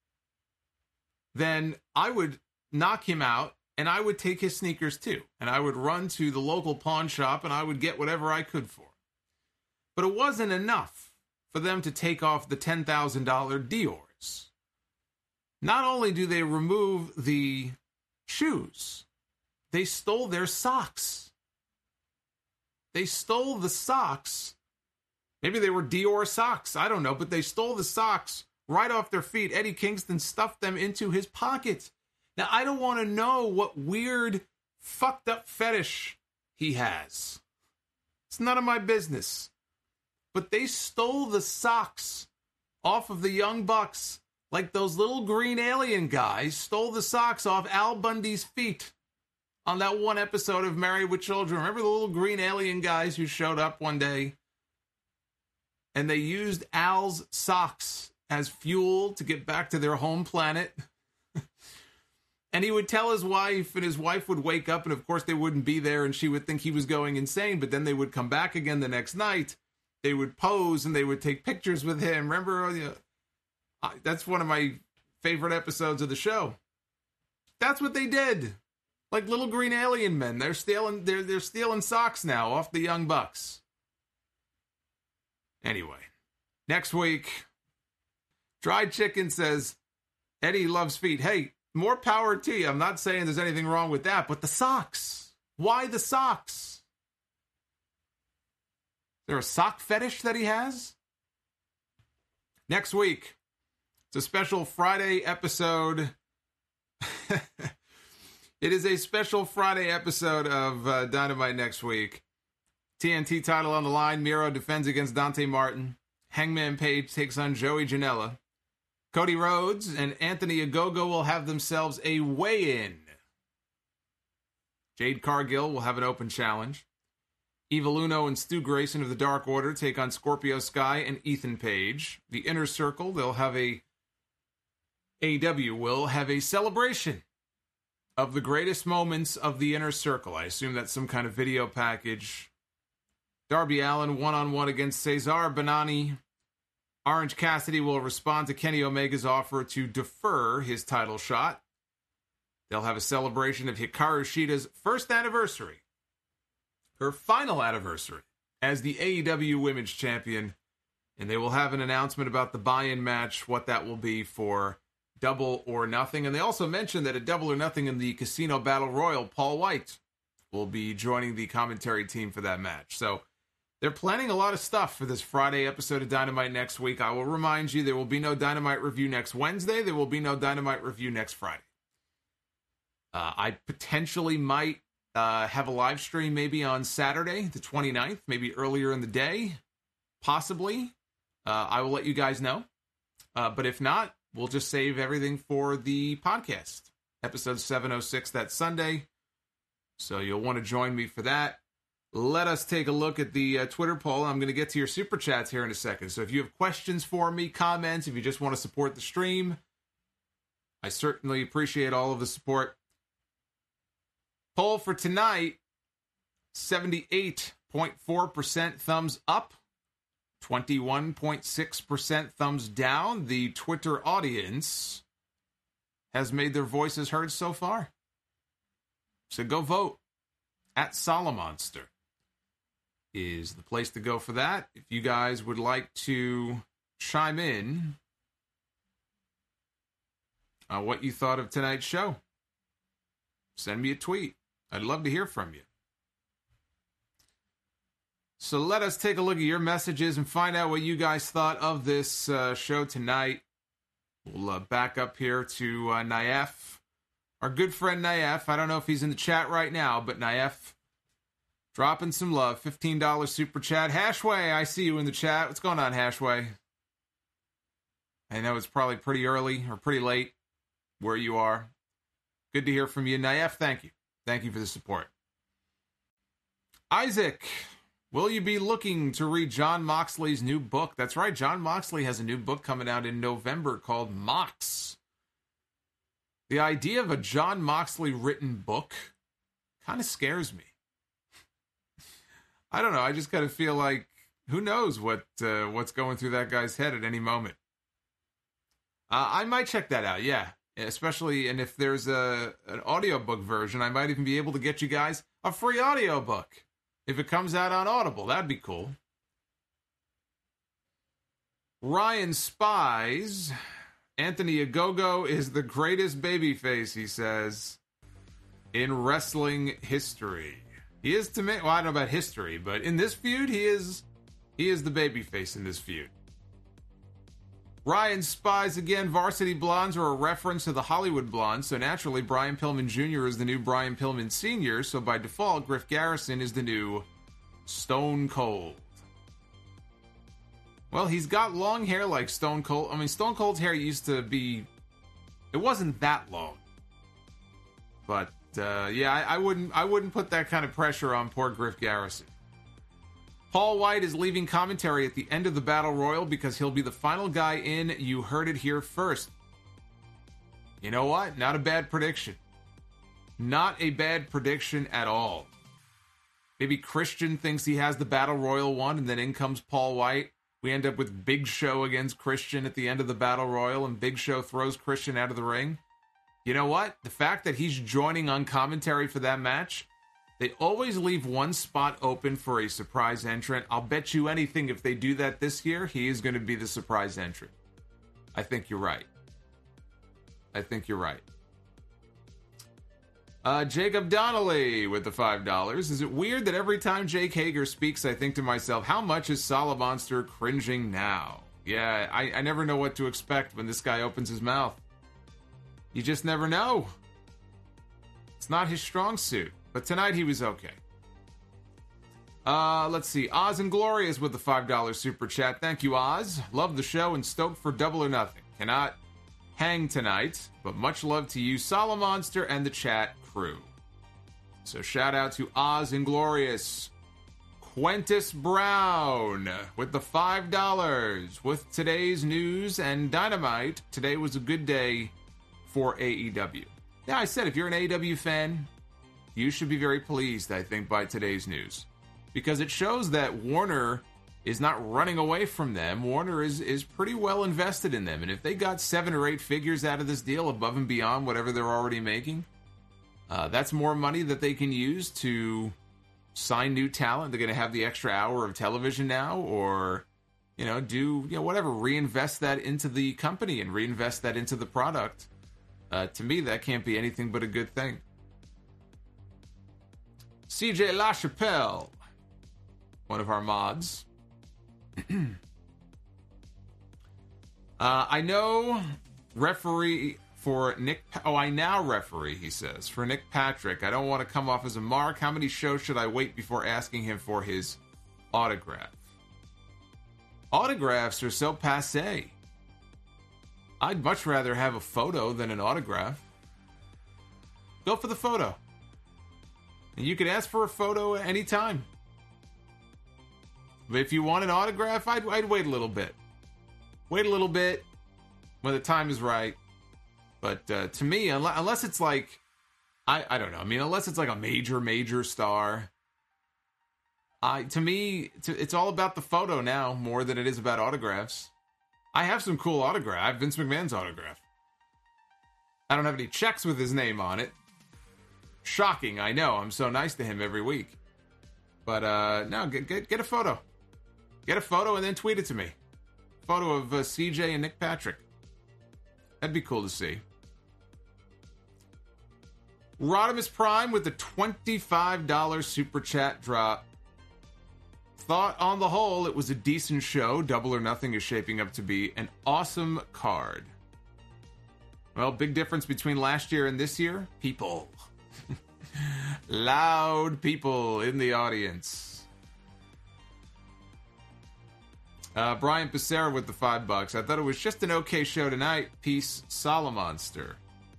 then I would knock him out, and I would take his sneakers too. And I would run to the local pawn shop, and I would get whatever I could for him. But it wasn't enough for them to take off the ten thousand dollars Dior's. Not only do they remove the shoes, they stole their socks. They stole the socks. Maybe they were Dior socks. I don't know, but they stole the socks right off their feet. Eddie Kingston stuffed them into his pocket. Now, I don't want to know what weird, fucked up fetish he has. It's none of my business. But they stole the socks off of the Young Bucks. Like those little green alien guys stole the socks off Al Bundy's feet on that one episode of Married with Children. Remember the little green alien guys who showed up one day? And they used Al's socks as fuel to get back to their home planet. And he would tell his wife, and his wife would wake up, and of course they wouldn't be there, and she would think he was going insane. But then they would come back again the next night. They would pose, and they would take pictures with him. Remember? That's one of my favorite episodes of the show. That's what they did. Like little green alien men. They're stealing, they're, they're stealing socks now off the Young Bucks. Anyway, next week, Dried Chicken says, Eddie loves feet. Hey, more power to you. I'm not saying there's anything wrong with that, but the socks. Why the socks? Is there a sock fetish that he has? Next week, it's a special Friday episode. It is a special Friday episode of uh, Dynamite next week. T N T title on the line. Miro defends against Dante Martin. Hangman Page takes on Joey Janela. Cody Rhodes and Anthony Ogogo will have themselves a weigh-in. Jade Cargill will have an open challenge. Evil Uno and Stu Grayson of the Dark Order take on Scorpio Sky and Ethan Page. The Inner Circle, they'll have a... A E W will have a celebration of the greatest moments of the Inner Circle. I assume that's some kind of video package. Darby Allin one-on-one against Cesar Bonani. Orange Cassidy will respond to Kenny Omega's offer to defer his title shot. They'll have a celebration of Hikaru Shida's first anniversary. Her final anniversary as the A E W Women's Champion. And they will have an announcement about the buy-in match, what that will be for Double or Nothing. And they also mentioned that at Double or Nothing in the Casino Battle Royal, Paul White will be joining the commentary team for that match. So they're planning a lot of stuff for this Friday episode of Dynamite next week. I will remind you, there will be no Dynamite review next Wednesday. There will be no Dynamite review next Friday. Uh, I potentially might uh, have a live stream maybe on Saturday, the twenty-ninth, maybe earlier in the day, possibly. Uh, I will let you guys know. Uh, but if not, we'll just save everything for the podcast. Episode seven oh six that Sunday. So you'll want to join me for that. Let us take a look at the uh, Twitter poll. I'm going to get to your super chats here in a second. So if you have questions for me, comments, if you just want to support the stream, I certainly appreciate all of the support. Poll for tonight, seventy-eight point four percent thumbs up, twenty-one point six percent thumbs down. The Twitter audience has made their voices heard so far. So go vote. At Solomonster is the place to go for that. If you guys would like to chime in on what you thought of tonight's show, send me a tweet. I'd love to hear from you. So let us take a look at your messages and find out what you guys thought of this uh, show tonight. We'll uh, back up here to uh, Naef. Our good friend Naef. I don't know if he's in the chat right now, but Naef dropping some love. fifteen dollars super chat. Hashway, I see you in the chat. What's going on, Hashway? I know it's probably pretty early or pretty late where you are. Good to hear from you. Naef, thank you. Thank you for the support. Isaac, will you be looking to read John Moxley's new book? That's right, John Moxley has a new book coming out in November called Mox. The idea of a John Moxley written book kind of scares me. I don't know, I just kind of feel like, who knows what uh, what's going through that guy's head at any moment. Uh, I might check that out, yeah. Especially, and if there's a an audiobook version, I might even be able to get you guys a free audiobook. If it comes out on Audible, that'd be cool. Ryan Spies, Anthony Ogogo is the greatest babyface, he says, in wrestling history. He is to me, well, I don't know about history, but in this feud, he is he is the babyface in this feud. Ryan Spies again, Varsity Blondes are a reference to the Hollywood Blondes, so naturally Brian Pillman Junior is the new Brian Pillman Senior, so by default, Griff Garrison is the new Stone Cold. Well, he's got long hair like Stone Cold. I mean, Stone Cold's hair used to be... It wasn't that long. But, uh, yeah, I, I wouldn't I wouldn't put that kind of pressure on poor Griff Garrison. Paul White is leaving commentary at the end of the Battle Royal because he'll be the final guy in. You heard it here first. You know what? Not a bad prediction. Not a bad prediction at all. Maybe Christian thinks he has the Battle Royal one, and then in comes Paul White. We end up with Big Show against Christian at the end of the Battle Royal, and Big Show throws Christian out of the ring. You know what? The fact that he's joining on commentary for that match, they always leave one spot open for a surprise entrant. I'll bet you anything if they do that this year, he is going to be the surprise entrant. I think you're right. I think you're right. Uh, Jacob Donnelly with the five dollars. Is it weird that every time Jake Hager speaks, I think to myself, how much is Solomonster cringing now? Yeah, I, I never know what to expect when this guy opens his mouth. You just never know. It's not his strong suit. But tonight he was okay. Uh, let's see. Oz and Glorious with the five dollars super chat. Thank you, Oz. Love the show and stoked for Double or Nothing. Cannot hang tonight, but much love to you, Solomonster, and the chat crew. So shout out to Oz and Glorious. Quentis Brown with the five dollars. With today's news and Dynamite, today was a good day for A E W. Yeah, I said if you're an A E W fan, you should be very pleased, I think, by today's news. Because it shows that Warner is not running away from them. Warner is, is pretty well invested in them. And if they got seven or eight figures out of this deal above and beyond whatever they're already making, uh, that's more money that they can use to sign new talent. They're going to have the extra hour of television now, or, you know, do, you know, whatever, reinvest that into the company and reinvest that into the product. Uh, to me, that can't be anything but a good thing. C J LaChapelle, one of our mods. uh, I know referee for Nick... Pa- oh, I now referee, he says, for Nick Patrick. I don't want to come off as a mark. How many shows should I wait before asking him for his autograph? Autographs are so passé. I'd much rather have a photo than an autograph. Go for the photo. And you can ask for a photo at any time. But if you want an autograph, I'd, I'd wait a little bit. Wait a little bit when the time is right. But uh, to me, unless, unless it's like, I, I don't know. I mean, unless it's like a major, major star, I to me, to, it's all about the photo now more than it is about autographs. I have some cool autograph. I have Vince McMahon's autograph. I don't have any checks with his name on it. Shocking, I know. I'm so nice to him every week. But, uh, no, get, get, get a photo. Get a photo and then tweet it to me. Photo of uh, C J and Nick Patrick. That'd be cool to see. Rodimus Prime with the twenty-five dollars super chat drop. Thought on the whole it was a decent show. Double or Nothing is shaping up to be an awesome card. Well, big difference between last year and this year? People. Loud people in the audience. Uh, Brian Pissarra with the five bucks. I thought it was just an okay show tonight. Peace, Solomonster.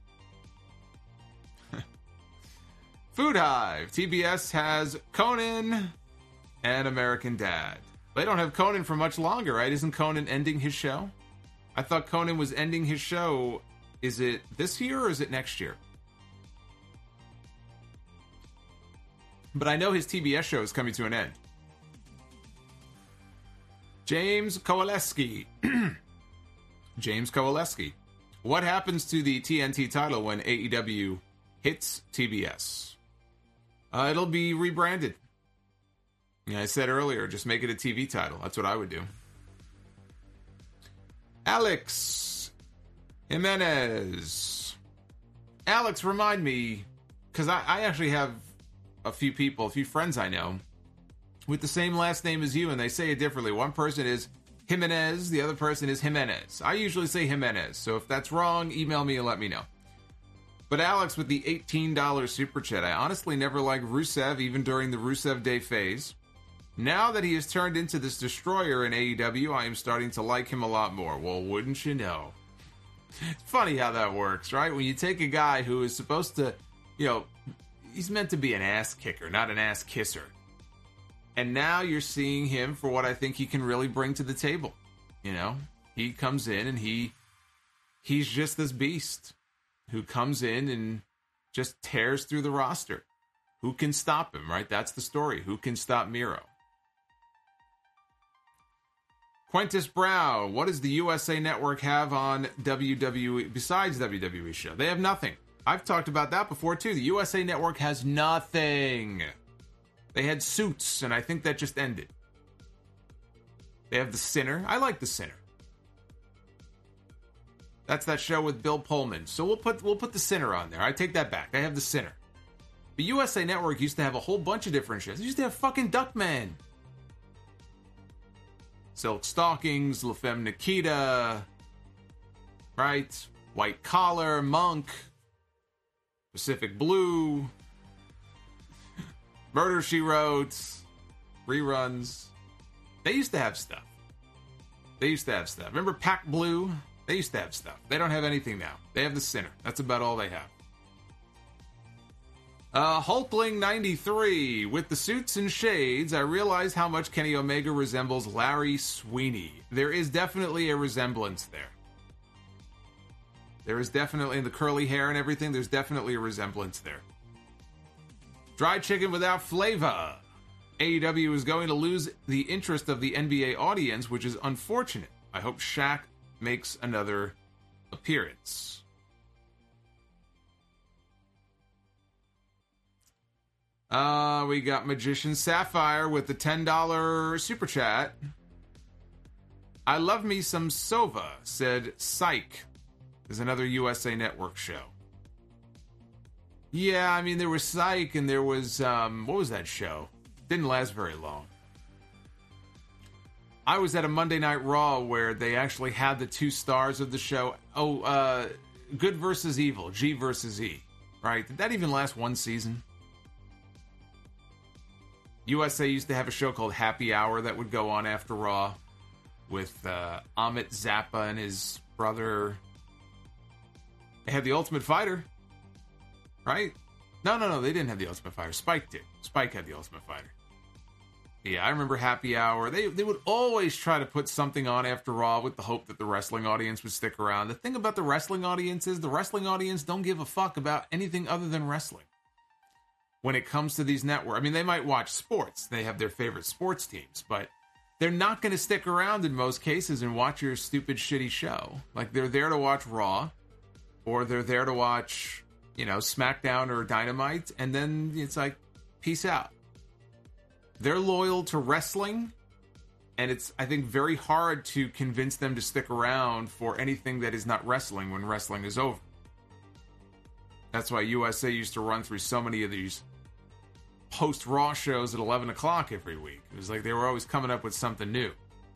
Food Hive. T B S has Conan and American Dad. They don't have Conan for much longer, right? Isn't Conan ending his show? I thought Conan was ending his show. Is it this year or is it next year? But I know his T B S show is coming to an end. James Kowaleski. James Kowaleski. What happens to the T N T title when A E W hits T B S? Uh, it'll be rebranded. Yeah, I said earlier, just make it a T V title. That's what I would do. Alex Jimenez. Alex, remind me, because I, I actually have a few people, a few friends I know, with the same last name as you, and they say it differently. One person is Jimenez, the other person is Jimenez. I usually say Jimenez, so if that's wrong, email me and let me know. But Alex with the eighteen dollars super chat. I honestly never liked Rusev, even during the Rusev Day phase. Now that he has turned into this destroyer in A E W, I am starting to like him a lot more. Well, wouldn't you know? It's funny how that works, right? When you take a guy who is supposed to, you know, he's meant to be an ass kicker, not an ass kisser. And now you're seeing him for what I think he can really bring to the table. You know, he comes in and he he's just this beast who comes in and just tears through the roster. Who can stop him, right? That's the story. Who can stop Miro? Quintus Brow, what does the U S A Network have on W W E besides W W E show? They have nothing. I've talked about that before too. The U S A Network has nothing. They had Suits, and I think that just ended. They have The Sinner. I like The Sinner. That's that show with Bill Pullman. So we'll put we'll put The Sinner on there. I take that back. They have The Sinner. The U S A Network used to have a whole bunch of different shows. They used to have fucking Duckman. Silk Stockings, La Femme Nikita, right? White Collar, Monk, Pacific Blue, Murder, She Wrote, reruns. They used to have stuff. They used to have stuff. Remember Pac Blue? They used to have stuff. They don't have anything now. They have The Sinner. That's about all they have. Uh, Hulkling ninety-three. With the suits and shades, I realize how much Kenny Omega resembles Larry Sweeney. There is definitely a resemblance there. There is definitely, in the curly hair and everything, there's definitely a resemblance there. Dry chicken without flavor. A E W is going to lose the interest of the N B A audience, which is unfortunate. I hope Shaq makes another appearance. Uh, we got Magician Sapphire with the ten dollars super chat. I love me some Sova, said Psych. There's another U S A Network show. Yeah, I mean, there was Psych and there was, um, what was that show? Didn't last very long. I was at a Monday Night Raw where they actually had the two stars of the show. Oh, uh, Good versus Evil, G versus E, right? Did that even last one season? U S A used to have a show called Happy Hour that would go on after Raw with uh, Amit Zappa and his brother. They had the Ultimate Fighter, right? No, no, no, they didn't have the Ultimate Fighter. Spike did. Spike had the Ultimate Fighter. Yeah, I remember Happy Hour. They they would always try to put something on after Raw with the hope that the wrestling audience would stick around. The thing about the wrestling audience is the wrestling audience don't give a fuck about anything other than wrestling. When it comes to these networks, I mean, they might watch sports. They have their favorite sports teams, but they're not going to stick around in most cases and watch your stupid, shitty show. Like, they're there to watch Raw, or they're there to watch, you know, SmackDown or Dynamite, and then it's like, peace out. They're loyal to wrestling, and it's, I think, very hard to convince them to stick around for anything that is not wrestling when wrestling is over. That's why U S A used to run through so many of these post-Raw shows at eleven o'clock every week. It was like they were always coming up with something new.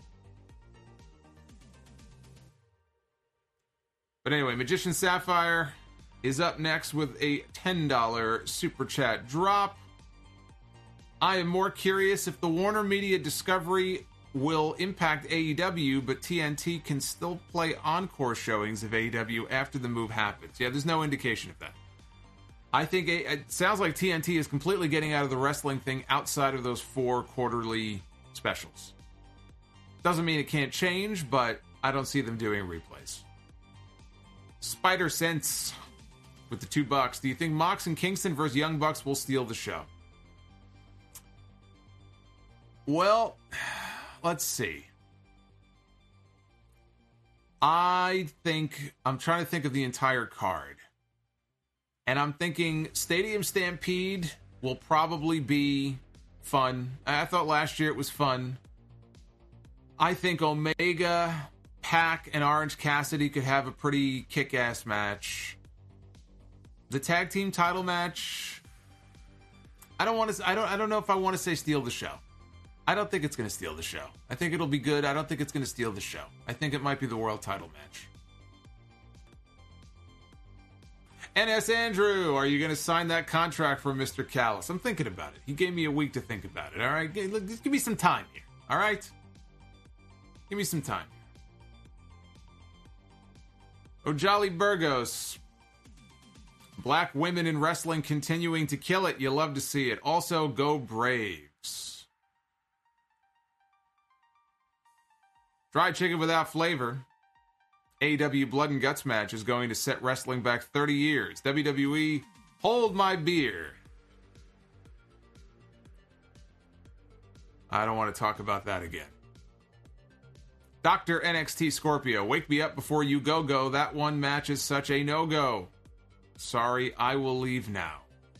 But anyway, Magician Sapphire is up next with a ten dollars super chat drop. I am more curious if the Warner Media Discovery will impact A E W, but T N T can still play encore showings of A E W after the move happens. Yeah, there's no indication of that. I think it sounds like T N T is completely getting out of the wrestling thing outside of those four quarterly specials. Doesn't mean it can't change, but I don't see them doing replays. Spider Sense with the two bucks. Do you think Mox and Kingston versus Young Bucks will steal the show? Well, let's see. I think, I'm trying to think of the entire card. And I'm thinking Stadium Stampede will probably be fun. I thought last year it was fun. I think Omega, Pac, and Orange Cassidy could have a pretty kick-ass match. The tag team title match, I don't want to. I don't. I don't know if I want to say steal the show. I don't think it's going to steal the show. I think it'll be good. I don't think it's going to steal the show. I think it might be the world title match. N S Andrew, are you going to sign that contract for Mister Callis? I'm thinking about it. He gave me a week to think about it, all right? Give, give me some time here, all right? Give me some time here. Ojali Burgos. Black women in wrestling continuing to kill it. You love to see it. Also, go Braves. Dry chicken without flavor. A E W Blood and Guts match is going to set wrestling back thirty years. W W E, hold my beer. I don't want to talk about that again. Doctor N X T Scorpio, wake me up before you go go. That one match is such a no-go. Sorry, I will leave now.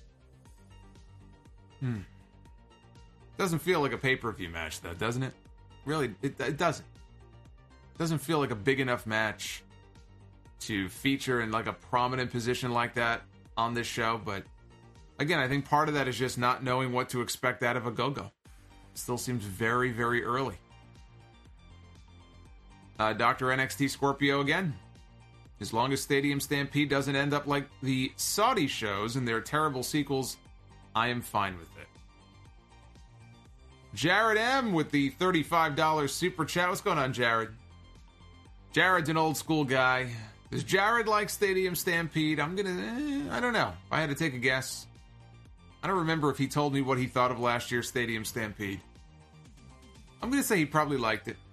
Hmm. Doesn't feel like a pay-per-view match, though, doesn't it? Really, it, it doesn't. Doesn't feel like a big enough match to feature in like a prominent position like that on this show. But again, I think part of that is just not knowing what to expect out of a go-go. It still seems very, very early. Uh, Doctor N X T Scorpio again. As long as Stadium Stampede doesn't end up like the Saudi shows and their terrible sequels, I am fine with it. Jared M with the thirty-five dollars super chat. What's going on, Jared? Jared's an old school guy. Does Jared like Stadium Stampede? I'm gonna, eh, I don't know. If I had to take a guess, I don't remember if he told me what he thought of last year's Stadium Stampede. I'm gonna say he probably liked it.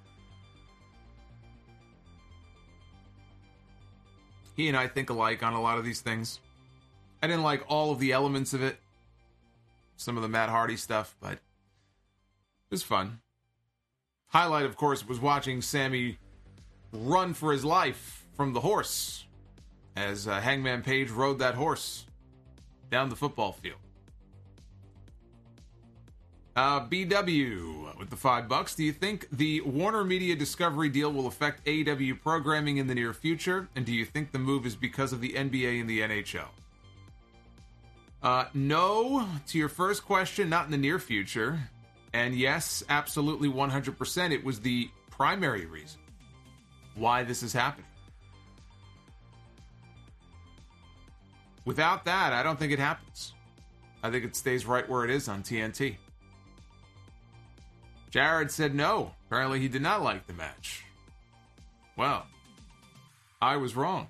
He and I think alike on a lot of these things. I didn't like all of the elements of it. Some of the Matt Hardy stuff, but it was fun. Highlight, of course, was watching Sammy run for his life from the horse as uh, Hangman Page rode that horse down the football field. Uh, B W with the five bucks. Do you think the Warner Media Discovery deal will affect A E W programming in the near future? And do you think the move is because of the N B A and the N H L? Uh, no, to your first question, not in the near future. And yes, absolutely one hundred percent. It was the primary reason why this is happening. Without that, I don't think it happens. I think it stays right where it is on T N T. Jared said no. Apparently he did not like the match. Well, I was wrong.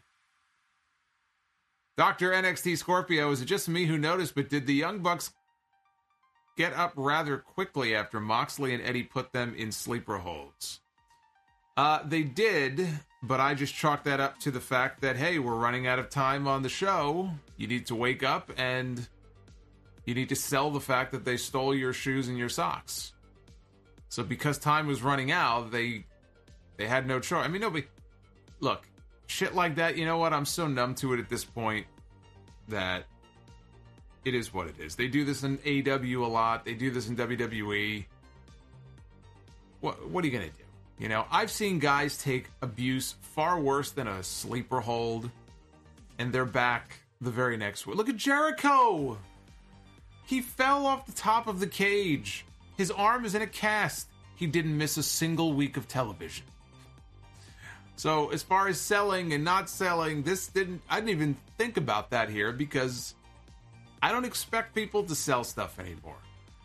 Doctor N X T Scorpio, is it just me who noticed, but did the Young Bucks get up rather quickly after Moxley and Eddie put them in sleeper holds. Uh, they did, but I just chalked that up to the fact that, hey, we're running out of time on the show. You need to wake up and you need to sell the fact that they stole your shoes and your socks. So because time was running out, they they had no choice. I mean, nobody... Look, shit like that, you know what? I'm so numb to it at this point that it is what it is. They do this in A E W a lot. They do this in W W E. What, what are you going to do? You know, I've seen guys take abuse far worse than a sleeper hold, and they're back the very next week. Look at Jericho! He fell off the top of the cage. His arm is in a cast. He didn't miss a single week of television. So, as far as selling and not selling, this didn't... I didn't even think about that here, because I don't expect people to sell stuff anymore.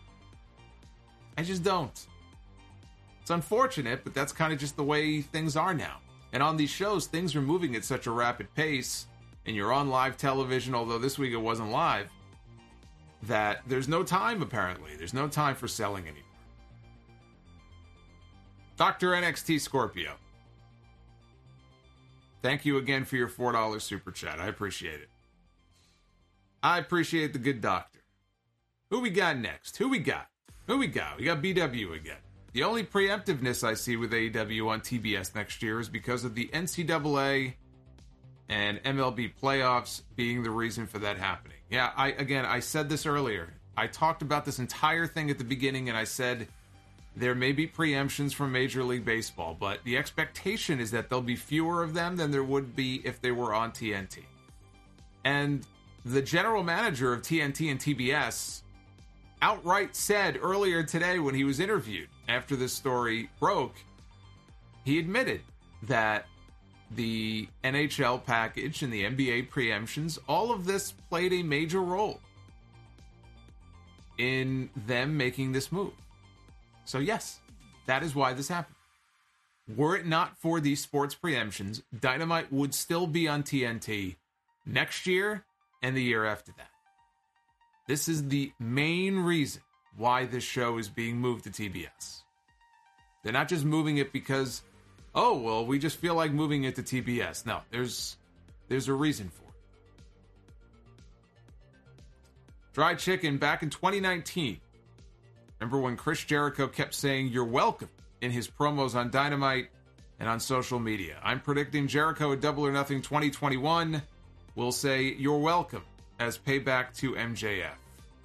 I just don't. It's unfortunate, but that's kind of just the way things are now. And on these shows, things are moving at such a rapid pace, and you're on live television, although this week it wasn't live, that there's no time, apparently. There's no time for selling anymore. Doctor N X T Scorpio. Thank you again for your four dollars super chat. I appreciate it. I appreciate the good doctor. Who we got next? Who we got? Who we got? We got B W again. The only preemptiveness I see with A E W on T B S next year is because of the N C double A and M L B playoffs being the reason for that happening. Yeah, I again, I said this earlier. I talked about this entire thing at the beginning, and I said there may be preemptions from Major League Baseball, but the expectation is that there'll be fewer of them than there would be if they were on T N T. And the general manager of T N T and T B S outright said earlier today when he was interviewed after this story broke, he admitted that the N H L package and the N B A preemptions, all of this played a major role in them making this move. So yes, that is why this happened. Were it not for these sports preemptions, Dynamite would still be on T N T next year and the year after that. This is the main reason why this show is being moved to T B S. They're not just moving it because, oh, well, we just feel like moving it to T B S. No, there's there's a reason for it. Dry Chicken, back in twenty nineteen. Remember when Chris Jericho kept saying, "You're welcome," in his promos on Dynamite and on social media? I'm predicting Jericho at Double or Nothing twenty twenty-one will say, "You're welcome," as payback to M J F.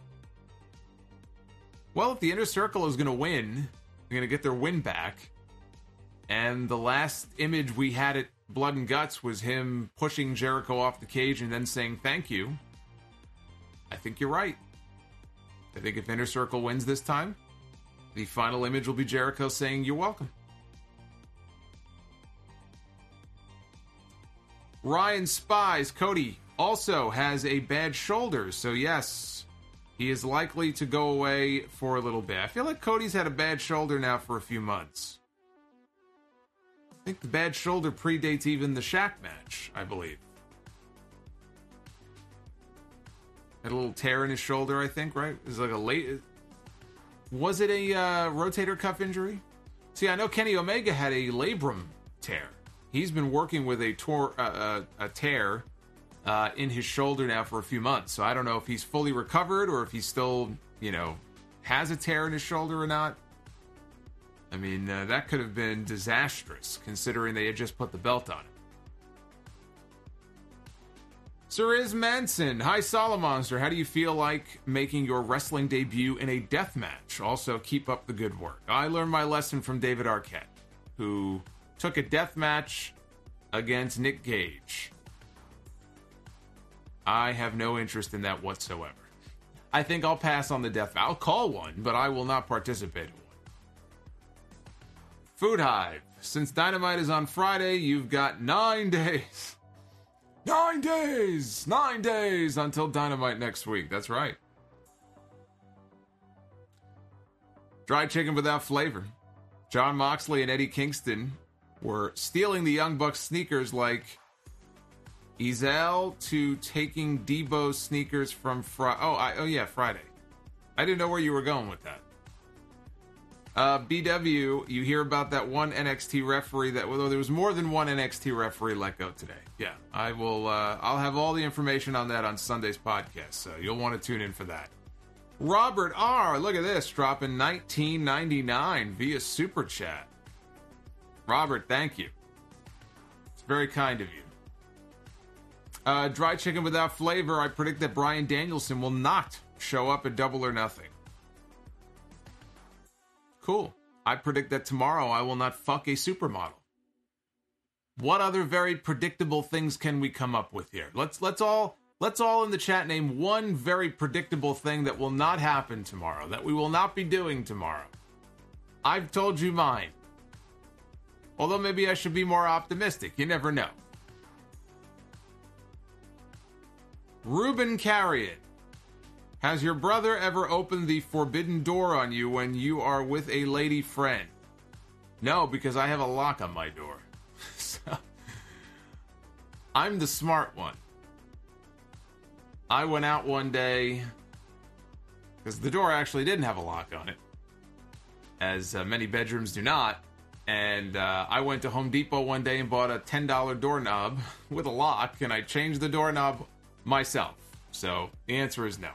Well, if the Inner Circle is going to win, they're going to get their win back, and the last image we had at Blood and Guts was him pushing Jericho off the cage and then saying thank you, I think you're right. I think if Inner Circle wins this time, the final image will be Jericho saying you're welcome. Ryan Spies, Cody also has a bad shoulder, so yes, he is likely to go away for a little bit. I feel like Cody's had a bad shoulder now for a few months. I think the bad shoulder predates even the Shaq match, I believe. Had a little tear in his shoulder, I think, right? It was like a late... Was it a uh, rotator cuff injury? See, I know Kenny Omega had a labrum tear. He's been working with a, tor- uh, a tear uh, in his shoulder now for a few months. So I don't know if he's fully recovered or if he still, you know, has a tear in his shoulder or not. I mean, uh, that could have been disastrous, considering they had just put the belt on him. Sir Iz Manson, hi Solomonster, how do you feel like making your wrestling debut in a death match? Also, keep up the good work. I learned my lesson from David Arquette, who took a death match against Nick Gage. I have no interest in that whatsoever. I think I'll pass on the death match. I'll call one, but I will not participate in one. Food Hive, since Dynamite is on Friday, you've got nine days. Nine days! Nine days until Dynamite next week. That's right. Dry Chicken Without Flavor. Jon Moxley and Eddie Kingston were stealing the Young Bucks sneakers like Ezel to taking Debo's sneakers from Friday. Oh, I, oh yeah, Friday. I didn't know where you were going with that. Uh, B W, you hear about that one N X T referee that, well, there was more than one N X T referee let go today. Yeah, I will, uh, I'll have all the information on that on Sunday's podcast, so you'll want to tune in for that. Robert R., look at this, dropping nineteen ninety-nine via Super Chat. Robert, thank you. It's very kind of you. Uh, dry chicken without flavor, I predict that Bryan Danielson will not show up at Double or Nothing. Cool. I predict that tomorrow I will not fuck a supermodel. What other very predictable things can we come up with here? Let's let's all let's all in the chat name one very predictable thing that will not happen tomorrow, that we will not be doing tomorrow. I've told you mine. Although maybe I should be more optimistic. You never know. Ruben Carrion. Has your brother ever opened the forbidden door on you when you are with a lady friend? No, because I have a lock on my door. So, I'm the smart one. I went out one day, because the door actually didn't have a lock on it, as uh, many bedrooms do not, and uh, I went to Home Depot one day and bought a ten dollar doorknob with a lock, and I changed the doorknob myself. So, the answer is no.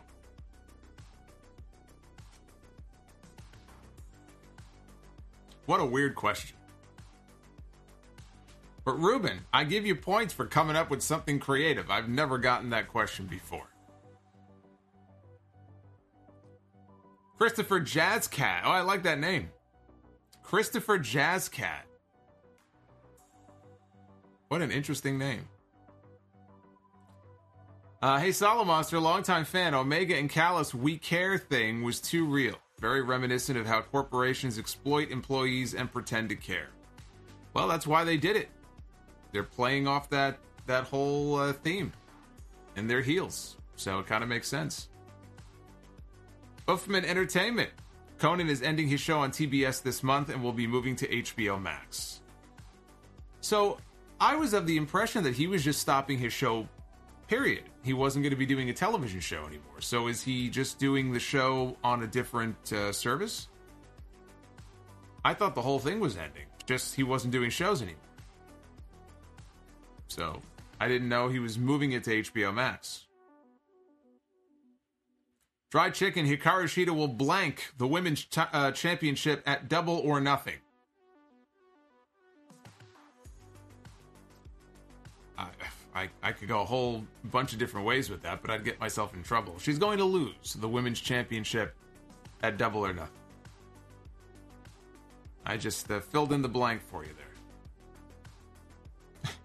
What a weird question. But Ruben, I give you points for coming up with something creative. I've never gotten that question before. Christopher Jazzcat. Oh, I like that name. Christopher Jazzcat. What an interesting name. Uh, hey, Solomonster, longtime fan. Omega and Callis We Care thing was too real. Very reminiscent of how corporations exploit employees and pretend to care. Well, that's why they did it. They're playing off that, that whole uh, theme. And they're heels. So it kind of makes sense. Uffman Entertainment. Conan is ending his show on T B S this month and will be moving to H B O Max. So I was of the impression that he was just stopping his show, period. He wasn't going to be doing a television show anymore. So is he just doing the show on a different uh, service? I thought the whole thing was ending. Just he wasn't doing shows anymore. So I didn't know he was moving it to H B O Max. Dry Chicken, Hikaru Shida will blank the Women's ch- uh, Championship at Double or Nothing. I, I, I could go a whole bunch of different ways with that, but I'd get myself in trouble. She's going to lose the Women's Championship at Double or Nothing. I just uh, filled in the blank for you there.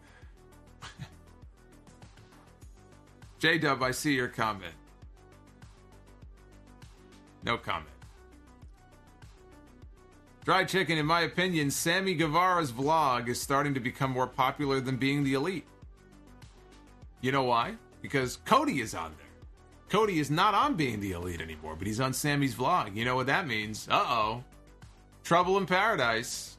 J-Dub, I see your comment. No comment. Dry Chicken, in my opinion, Sammy Guevara's vlog is starting to become more popular than being the Elite. You know why? Because Cody is on there. Cody is not on Being the Elite anymore, but he's on Sammy's vlog. You know what that means? Uh-oh. Trouble in paradise.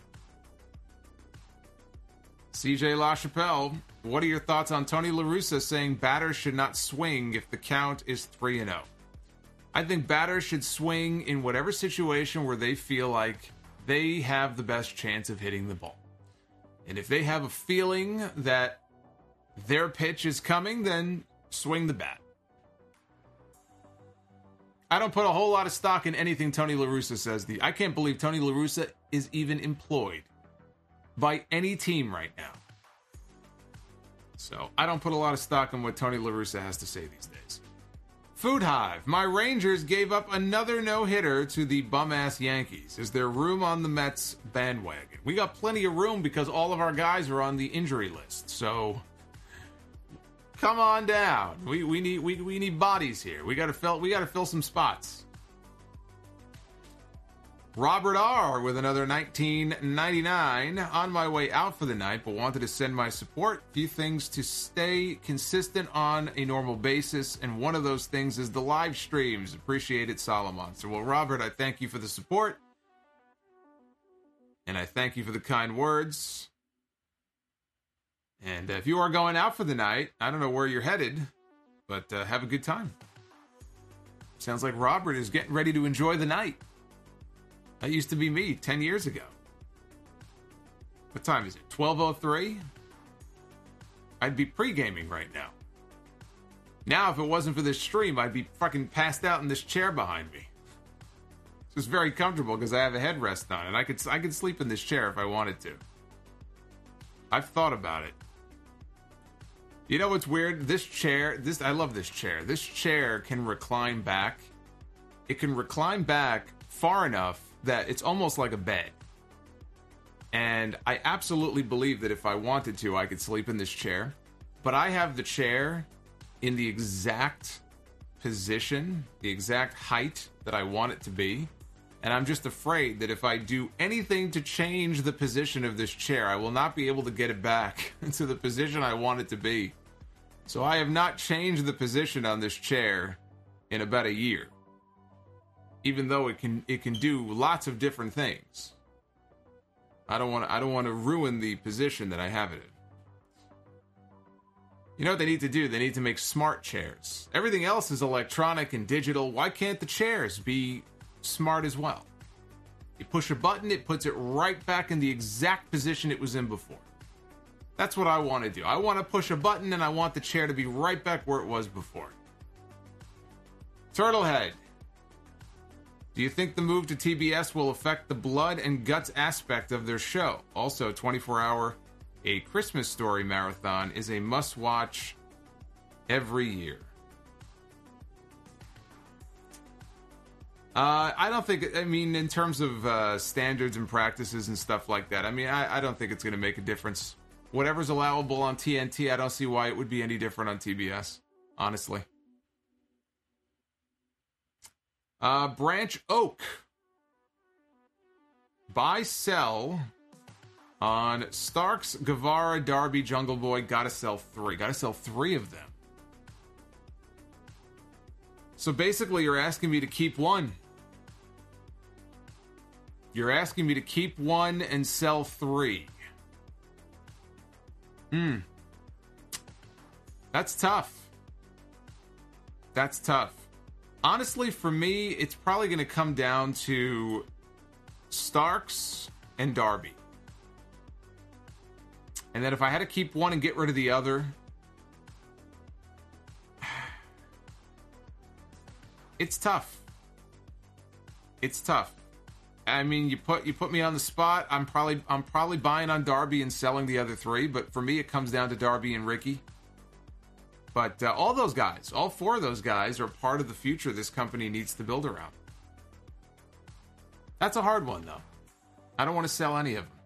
C J LaChapelle, what are your thoughts on Tony La Russa saying batters should not swing if the count is three and oh? I think batters should swing in whatever situation where they feel like they have the best chance of hitting the ball. And if they have a feeling that their pitch is coming, then swing the bat. I don't put a whole lot of stock in anything Tony La Russa says. The I can't believe Tony La Russa is even employed by any team right now. So I don't put a lot of stock in what Tony La Russa has to say these days. Food Hive. My Rangers gave up another no-hitter to the bum-ass Yankees. Is there room on the Mets bandwagon? We got plenty of room because all of our guys are on the injury list. So come on down. We we need we, we need bodies here. We gotta fill we gotta fill some spots. Robert R. with another nineteen ninety-nine. On my way out for the night, but wanted to send my support. A few things to stay consistent on a normal basis, and one of those things is the live streams. Appreciate it, Solomonster. Well, Robert, I thank you for the support, and I thank you for the kind words. And if you are going out for the night, I don't know where you're headed, but uh, have a good time. Sounds like Robert is getting ready to enjoy the night. That used to be me ten years ago. What time is it? twelve oh three? I'd be pre-gaming right now. Now, if it wasn't for this stream, I'd be fucking passed out in this chair behind me. It's just very comfortable because I have a headrest on, and I could I could sleep in this chair if I wanted to. I've thought about it. You know what's weird? This chair, this I love this chair. This chair can recline back. It can recline back far enough that it's almost like a bed. And I absolutely believe that if I wanted to, I could sleep in this chair. But I have the chair in the exact position, the exact height that I want it to be. And I'm just afraid that if I do anything to change the position of this chair, I will not be able to get it back into the position I want it to be. So I have not changed the position on this chair in about a year. Even though it can it can do lots of different things. I don't want to I don't want to ruin the position that I have it in. You know what they need to do? They need to make smart chairs. Everything else is electronic and digital. Why can't the chairs be smart as well? You push a button, it puts it right back in the exact position it was in before. That's what I want to do. I want to push a button and I want the chair to be right back where it was before. Turtlehead. Do you think the move to T B S will affect the blood and guts aspect of their show? Also, twenty-four hour A Christmas Story marathon is a must-watch every year. Uh, I don't think, I mean, in terms of uh, standards and practices and stuff like that, I mean, I, I don't think it's going to make a difference. Whatever's allowable on T N T, I don't see why it would be any different on T B S, honestly. Uh, Branch Oak. Buy, sell on Starks, Guevara, Darby, Jungle Boy. Gotta sell three. Gotta sell three of them. So basically, you're asking me to keep one. You're asking me to keep one and sell three. Hmm. That's tough. That's tough. Honestly, for me, it's probably going to come down to Starks and Darby. And then if I had to keep one and get rid of the other, it's tough. It's tough. I mean, you put you put me on the spot. I'm probably I'm probably buying on Darby and selling the other three. But for me, it comes down to Darby and Ricky. But uh, all those guys, all four of those guys, are part of the future this company needs to build around. That's a hard one, though. I don't want to sell any of them.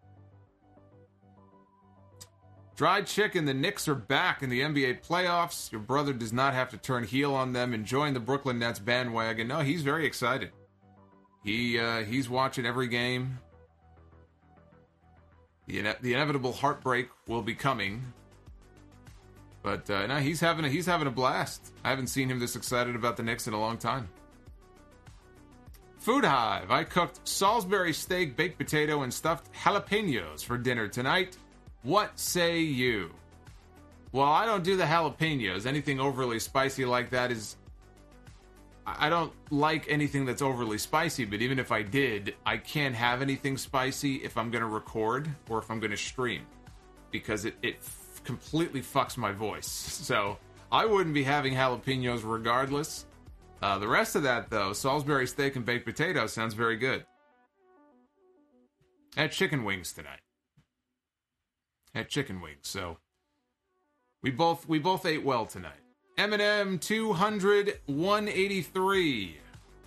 Dried Chicken, the Knicks are back in the N B A playoffs. Your brother does not have to turn heel on them and join the Brooklyn Nets bandwagon. No, he's very excited. He uh, he's watching every game. The, ine- the inevitable heartbreak will be coming. But uh, no, he's having a, he's having a blast. I haven't seen him this excited about the Knicks in a long time. Food Hive. I cooked Salisbury steak, baked potato, and stuffed jalapenos for dinner tonight. What say you? Well, I don't do the jalapenos. Anything overly spicy like that is... I don't like anything that's overly spicy, but even if I did, I can't have anything spicy if I'm going to record or if I'm going to stream. Because it... it completely fucks my voice. So I wouldn't be having jalapenos regardless. Uh, the rest of that, though, Salisbury steak and baked potato sounds very good. I had chicken wings tonight. I had chicken wings, so we both we both ate well tonight. Eminem two hundred, one eighty-three.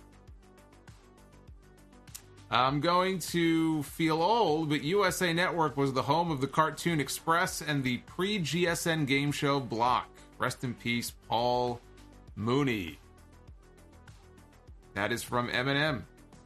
I'm going to feel old, but U S A Network was the home of the Cartoon Express and the pre-G S N game show Block. Rest in peace, Paul Mooney. That is from Eminem.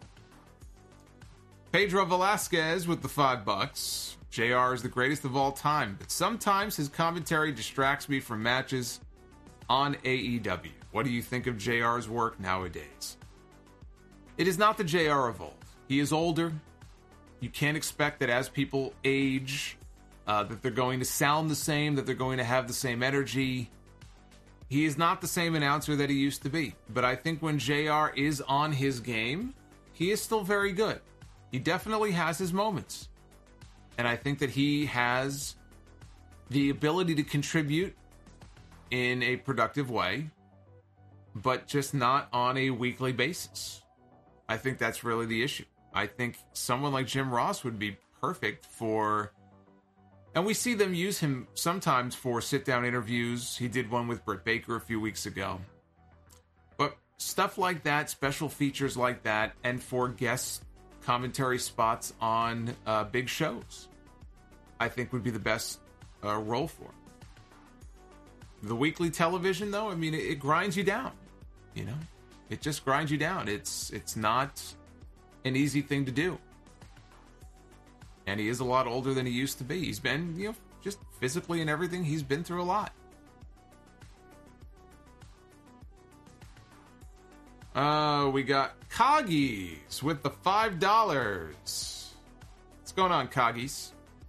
Pedro Velasquez with the five bucks. J R is the greatest of all time, but sometimes his commentary distracts me from matches on A E W. What do you think of J R's work nowadays? It is not the J R of old. He is older. You can't expect that as people age, uh, that they're going to sound the same, that they're going to have the same energy. He is not the same announcer that he used to be. But I think when J R is on his game, he is still very good. He definitely has his moments. And I think that he has the ability to contribute in a productive way, but just not on a weekly basis. I think that's really the issue. I think someone like Jim Ross would be perfect for... And we see them use him sometimes for sit-down interviews. He did one with Britt Baker a few weeks ago. But stuff like that, special features like that, and for guest commentary spots on uh, big shows, I think would be the best uh, role for him. The weekly television, though, I mean, it, it grinds you down. You know? It just grinds you down. It's It's not an easy thing to do. And he is a lot older than he used to be. He's been, you know, just physically and everything, he's been through a lot. Uh, we got Coggies with the five dollars. What's going on, Coggies?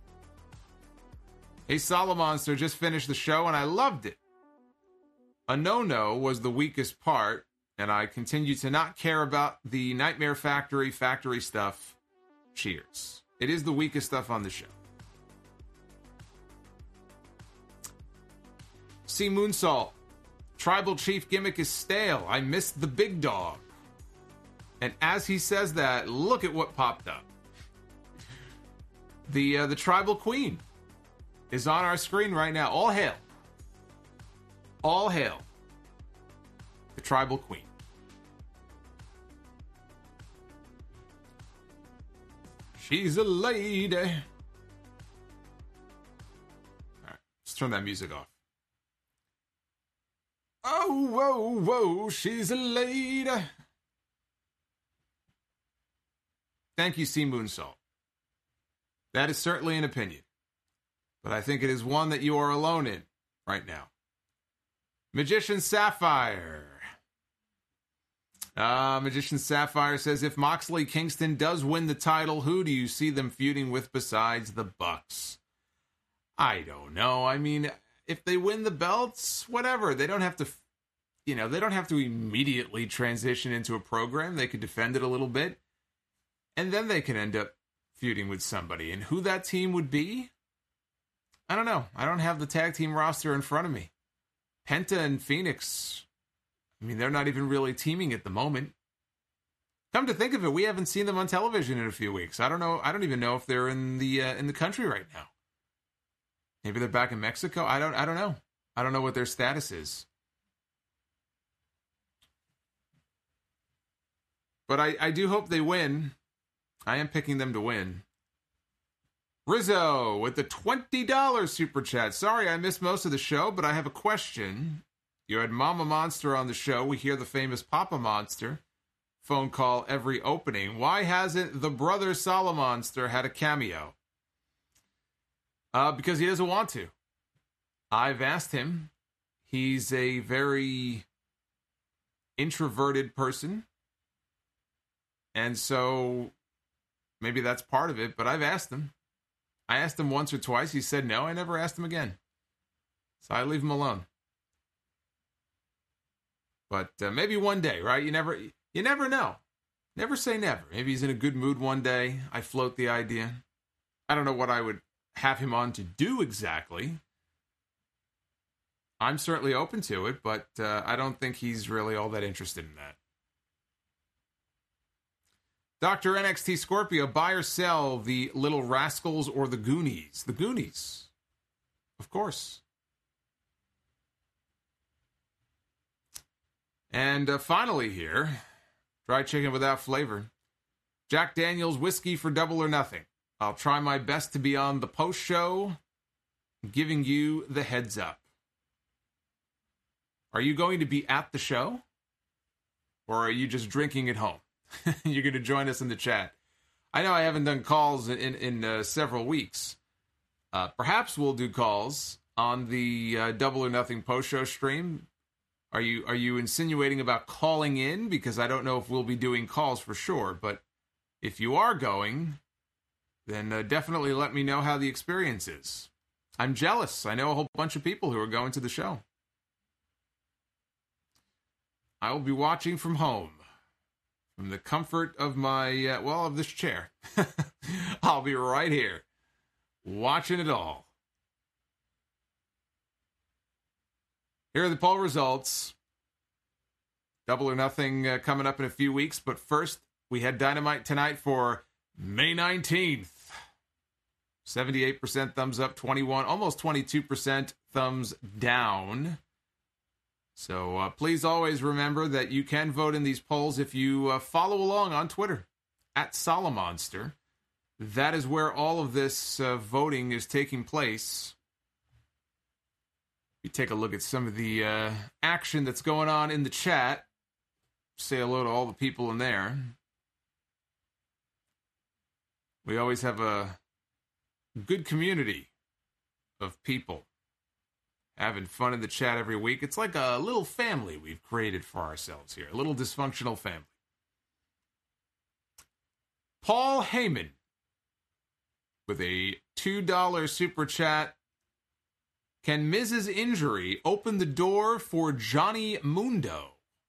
Hey, Solomonster, just finished the show and I loved it. A no-no was the weakest part, and I continue to not care about the Nightmare Factory factory stuff. Cheers. It is the weakest stuff on the show. See Moonsalt. Tribal Chief gimmick is stale. I missed the big dog. And as he says that, look at what popped up. The uh, the Tribal Queen is on our screen right now. All hail. All hail. The Tribal Queen. She's a lady. All right, let's turn that music off. Oh, whoa, whoa, she's a lady. Thank you, C. Moonsalt. That is certainly an opinion, but I think it is one that you are alone in right now. Magician Sapphire. Uh, Magician Sapphire says, if Moxley Kingston does win the title, who do you see them feuding with besides the Bucks? I don't know. I mean, if they win the belts, whatever. They don't have to, you know, they don't have to immediately transition into a program. They could defend it a little bit, and then they can end up feuding with somebody. And who that team would be? I don't know. I don't have the tag team roster in front of me. Penta and Phoenix, I mean, they're not even really teaming at the moment. Come to think of it, we haven't seen them on television in a few weeks. I don't know. I don't even know if they're in the uh, in the country right now. Maybe they're back in Mexico. I don't. I don't know. I don't know what their status is. But I, I do hope they win. I am picking them to win. Rizzo with the twenty dollars super chat. Sorry, I missed most of the show, but I have a question. You had Mama Monster on the show. We hear the famous Papa Monster phone call every opening. Why hasn't the brother Solomonster had a cameo? Uh, because he doesn't want to. I've asked him. He's a very introverted person. And so maybe that's part of it, but I've asked him. I asked him once or twice. He said no. I never asked him again. So I leave him alone. But uh, maybe one day, right? You never you never know. Never say never. Maybe he's in a good mood one day. I float the idea. I don't know what I would have him on to do exactly. I'm certainly open to it, but uh, I don't think he's really all that interested in that. Doctor N X T Scorpio, buy or sell the Little Rascals or the Goonies? The Goonies. Of course. And uh, finally here, fried chicken without flavor. Jack Daniel's whiskey for double or nothing. I'll try my best to be on the post show, giving you the heads up. Are you going to be at the show? Or are you just drinking at home? You're going to join us in the chat. I know I haven't done calls in, in, in uh, several weeks. Uh, perhaps we'll do calls on the uh, Double or Nothing post-show stream. Are you are you insinuating about calling in? Because I don't know if we'll be doing calls for sure. But if you are going, then uh, definitely let me know how the experience is. I'm jealous. I know a whole bunch of people who are going to the show. I will be watching from home, from the comfort of my, uh, well, of this chair. I'll be right here, watching it all. Here are the poll results. Double or Nothing uh, coming up in a few weeks, but first, we had Dynamite tonight for May nineteenth. seventy-eight percent thumbs up, twenty-one, almost twenty-two percent thumbs down. So uh, please always remember that you can vote in these polls if you uh, follow along on Twitter, at Solomonster. That is where all of this uh, voting is taking place. You take a look at some of the uh, action that's going on in the chat. Say hello to all the people in there. We always have a good community of people having fun in the chat every week. It's like a little family we've created for ourselves here. A little dysfunctional family. Paul Heyman with a two dollar super chat. Can Miz's injury open the door for Johnny Mundo?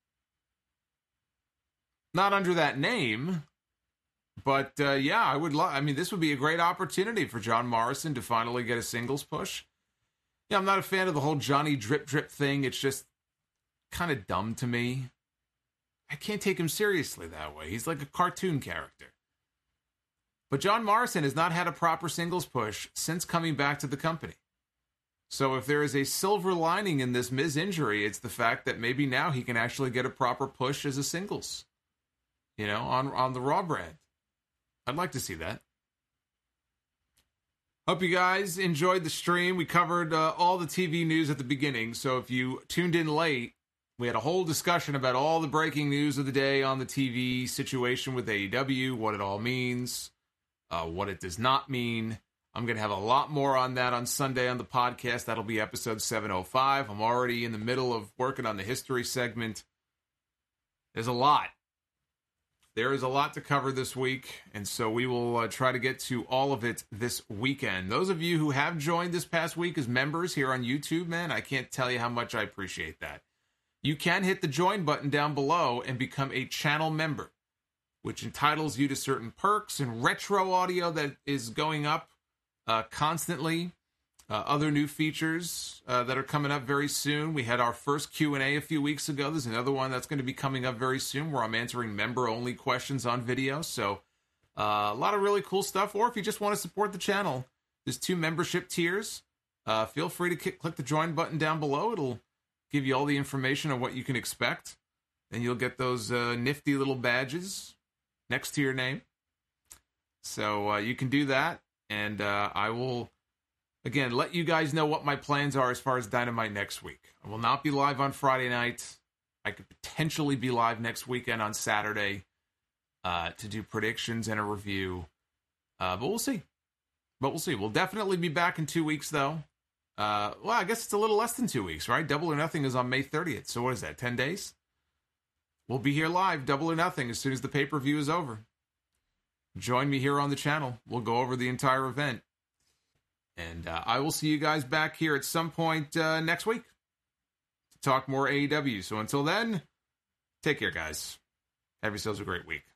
Not under that name, but uh, yeah, I would love, I mean, this would be a great opportunity for John Morrison to finally get a singles push. Yeah, I'm not a fan of the whole Johnny Drip Drip thing. It's just kind of dumb to me. I can't take him seriously that way. He's like a cartoon character. But John Morrison has not had a proper singles push since coming back to the company. So if there is a silver lining in this Miz injury, it's the fact that maybe now he can actually get a proper push as a singles. You know, on, on the Raw brand. I'd like to see that. Hope you guys enjoyed the stream. We covered uh, all the T V news at the beginning, so if you tuned in late, we had a whole discussion about all the breaking news of the day on the T V situation with A E W, what it all means, uh, what it does not mean. I'm going to have a lot more on that on Sunday on the podcast. That'll be episode seven oh five. I'm already in the middle of working on the history segment. There's a lot. There is a lot to cover this week, and so we will uh, try to get to all of it this weekend. Those of you who have joined this past week as members here on YouTube, man, I can't tell you how much I appreciate that. You can hit the join button down below and become a channel member, which entitles you to certain perks and retro audio that is going up uh, constantly. Uh, other new features uh, that are coming up very soon. We had our first Q and A a few weeks ago. There's another one that's going to be coming up very soon where I'm answering member-only questions on video. So uh, a lot of really cool stuff. Or if you just want to support the channel, there's two membership tiers. Uh, feel free to kick, click the join button down below. It'll give you all the information on what you can expect. And you'll get those uh, nifty little badges next to your name. So uh, you can do that. And uh, I will... Again, let you guys know what my plans are as far as Dynamite next week. I will not be live on Friday night. I could potentially be live next weekend on Saturday uh, to do predictions and a review. Uh, but we'll see. But we'll see. We'll definitely be back in two weeks, though. Uh, well, I guess it's a little less than two weeks, right? Double or Nothing is on May thirtieth. So what is that, ten days? We'll be here live, Double or Nothing, as soon as the pay-per-view is over. Join me here on the channel. We'll go over the entire event. And uh, I will see you guys back here at some point uh, next week to talk more A E W. So until then, take care, guys. Have yourselves a great week.